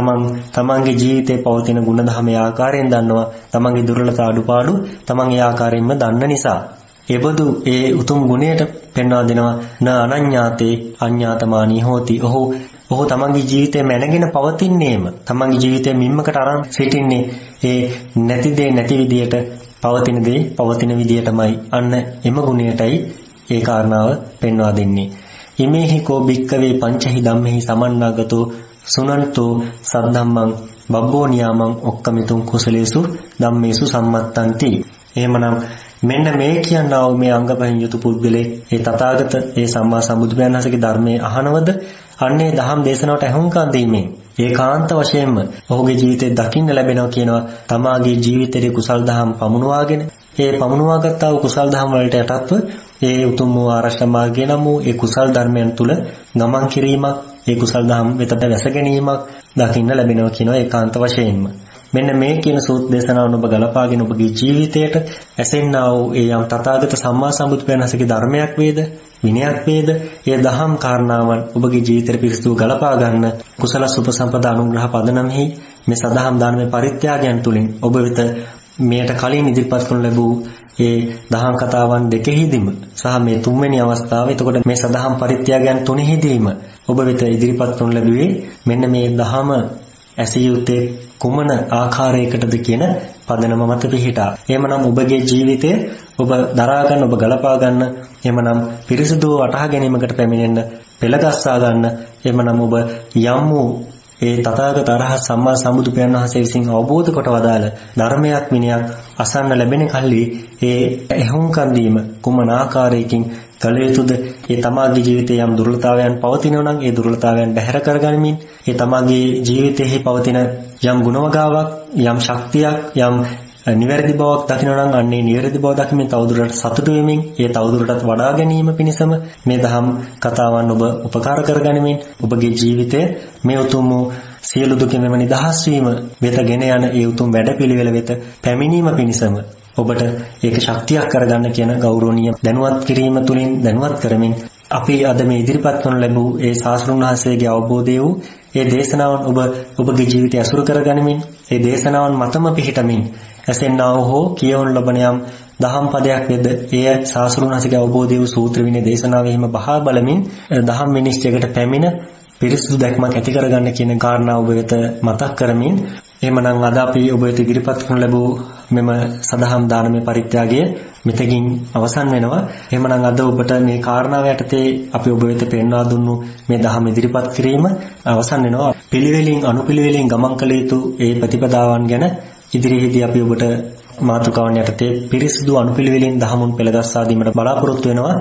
S1: තමන්ගේ ජීවිතයේ පවතින ගුණධර්මයේ ආකාරයෙන් දන්නවා තමන්ගේ දුර්වලතා අඩුපාඩු තමන් ඒ ආකාරයෙන්ම දන්න නිසා එබඳු ඒ උතුම් ගුණයට පෙන්වා දෙනවා න අනඤ්ඤාතේ අඤ්ඤාතමානී හෝති. ඔහු තමන්ගේ ජීවිතය මැනගෙන පවතින්නේම තමන්ගේ ජීවිතය මිම්මකට අරන් සිටින්නේ ඒ නැති දේ නැති විදියට පවතින දේ පවතින විදියටමයි. අන්න එම ගුණයටයි ඒ කාරණාව පෙන්වා දෙන්නේ. ඉමේහි කෝ භික්කවේ පංචහි ධම්මෙහි සමන්නාගතෝ සුනන්තෝ සද්ධම්මං බබ්බෝ නියාමං ඔක්කමිතුං කුසලේසු ධම්මේසු සම්මත්තන්ති. එහෙමනම් මෙන්න මේ කියනවා මේ අංග පහෙන් යුතු පුද්ගලෙක් ඒ තථාගත ඒ සම්මා සම්බුදුපියාණන් වහන්සේගේ ධර්මයේ අහනවද අන්නේ දහම් දේශනාවට ඇහුම්කන් දීමෙන් ඒකාන්ත වශයෙන්ම ඔහුගේ ජීවිතේ දකින්න ලැබෙනවා කියනවා. තමාගේ ජීවිතයේ කුසල් දහම් පමුණවාගෙන ඒ පමුණවාගත්තා වූ කුසල් දහම් වලට යටත්ව ඒ උතුම් වූ ආරෂ්ඨ මාර්ගය නම් වූ ඒ කුසල් ධර්මයන් තුල ගමන් කිරීමක් ඒ කුසල් දහම් වෙතට වැස ගැනීමක් දකින්න ලැබෙනවා කියනවා ඒකාන්ත වශයෙන්ම. මෙන්න මේ කියන සූත්‍ර දේශනාවන් ඔබ ගලපාගෙන ඔබගේ ජීවිතයට ඇසෙන්නා වූ ඒ යම් තථාගත සම්මා සම්බුදුපියාණන් වහන්සේගේ ධර්මයක් වේද විනයක් වේද ඒ දහම් කාරණාවන් ඔබගේ ජීවිතයට පිරිසිදු ගලපා ගන්න කුසල සුපසම්පදා අනුග්‍රහ පදනමෙහි මේ සදහම් දානමය පරිත්‍යාගයන් තුලින් ඔබ වෙත මෙයට කලින් ඉදිරිපත් කරනු ලැබූ ඒ දහම් කතාවන් දෙකෙහිදීම සහ මේ තුන්වෙනි අවස්ථාව එතකොට මේ සදහම් පරිත්‍යාගයන් තුනෙහිදීම ඔබ වෙත ඉදිරිපත් කරනු ලැබුවේ මෙන්න මේ දහම ඇසිය යුත්තේ කුමන ආකාරයකටද කියන පදනම මත පිහිටා. එහෙමනම් ඔබගේ ජීවිතය ඔබ දරා ගන්න ඔබ ගලපා ගන්න එහෙමනම් පිරිසුදුව වටහා ගැනීමකට පැමිණෙන්න පෙළගස්සා ගන්න එහෙමනම් ඔබ යම් වූ ඒ තථාගත අරහත් සම්මා සම්බුදුපියාණන් වහන්සේ විසින් අවබෝධ කොට වදාළ ධර්මයක් විනයක් අසන්න ලැබෙන කල්ලි ඒ එහුම්කන් දීම කුමන ආකාරයකින් කළ යුතුද? ඒ තමාගේ ජීවිතයේ යම් දුර්වලතාවයන් පවතිනවා නම් ඒ දුර්වලතාවයන් බැහැර කරගනිමින් ඒ තමාගේ ජීවිතයේ පවතින යම් ගුණවගාවක් යම් ශක්තියක් යම් නිවැරදි බවක් දකිනවා නම් අන්නේ නිවැරදි බව දකිමින් තවදුරටත් සතුටු වෙමින් ඒ තවදුරටත් වඩා ගැනීම පිණිසම මේ දහම් කතාවන් ඔබ උපකාර කරගනිමින් ඔබගේ ජීවිතය මේ උතුම් සියලු දුකින් නිදහස් වීම වෙතගෙන යන ඒ උතුම් වැඩපිළිවෙල වෙත පැමිණීම පිණිසම ඔබට ඒක ශක්තියක් කරගන්න කියන ගෞරවනීය දැනුවත් කිරීම තුලින් දැනුවත් කරමින් අපි අද මේ ඉදිරිපත් කරන ලැබූ ඒ ශාස්ත්‍රඥ වහන්සේගේ අවබෝධය වූ ඒ දේශනාවන් ඔබගේ ජීවිතය අසුරු කරගනිමින් ඒ දේශනාවන් මතම පිහිටමින් ඇසෙන්නා වූ කියවන ලබන යම් දහම් පදයක් වෙද්ද එය ශාස්ත්‍රඥ වහන්සේගේ අවබෝධය වූ සූත්‍ර විනය දේශනාවෙහිම බහා බලමින් දහම් විනිශ්චයකට පැමිණ පිරිසුදු දැක්මක් ඇති කරගන්න කියන කාරණාව ඔබ වෙත මතක් කරමින් එහෙමනම් අද අපි ඔබ වෙත ඉදිරිපත් කරන ලැබූ මෙම සදහම් දානමය පරිත්‍යාගය මෙතකින් අවසන් වෙනවා. එහෙමනම් අද ඔබට මේ කාරණාව යටතේ අපි ඔබ වෙත පෙන්වා දුන්නු මේ දහම් ඉදිරිපත් කිරීම අවසන් වෙනවා. පිළිවෙලින් අනුපිළිවෙලින් ගමන් කළ යුතු ඒ ප්‍රතිපදාවන් ගැන ඉදිරියේදී අපි ඔබට මාතෘකාවන් යටතේ පිරිසිදු අනුපිළිවෙලින් දහමුන් පෙළගස්සා දීමට බලාපොරොත්තු වෙනවා.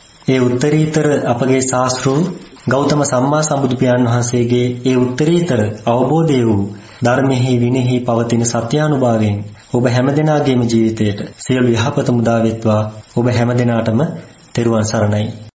S1: ඒ උත්තරීතර අපගේ ශාස්ත්‍රූ ගෞතම සම්මා සම්බුදුපියාණන් වහන්සේගේ ඒ උත්තරීතර අවබෝධය වූ ධර්මෙහි විනෙහි පවතින සත්‍යානුභවයෙන් ඔබ හැමදෙනාගේම ජීවිතයට සියලු යහපත මුදා වෙත්වා. ඔබ හැමදෙනාටම තෙරුවන් සරණයි.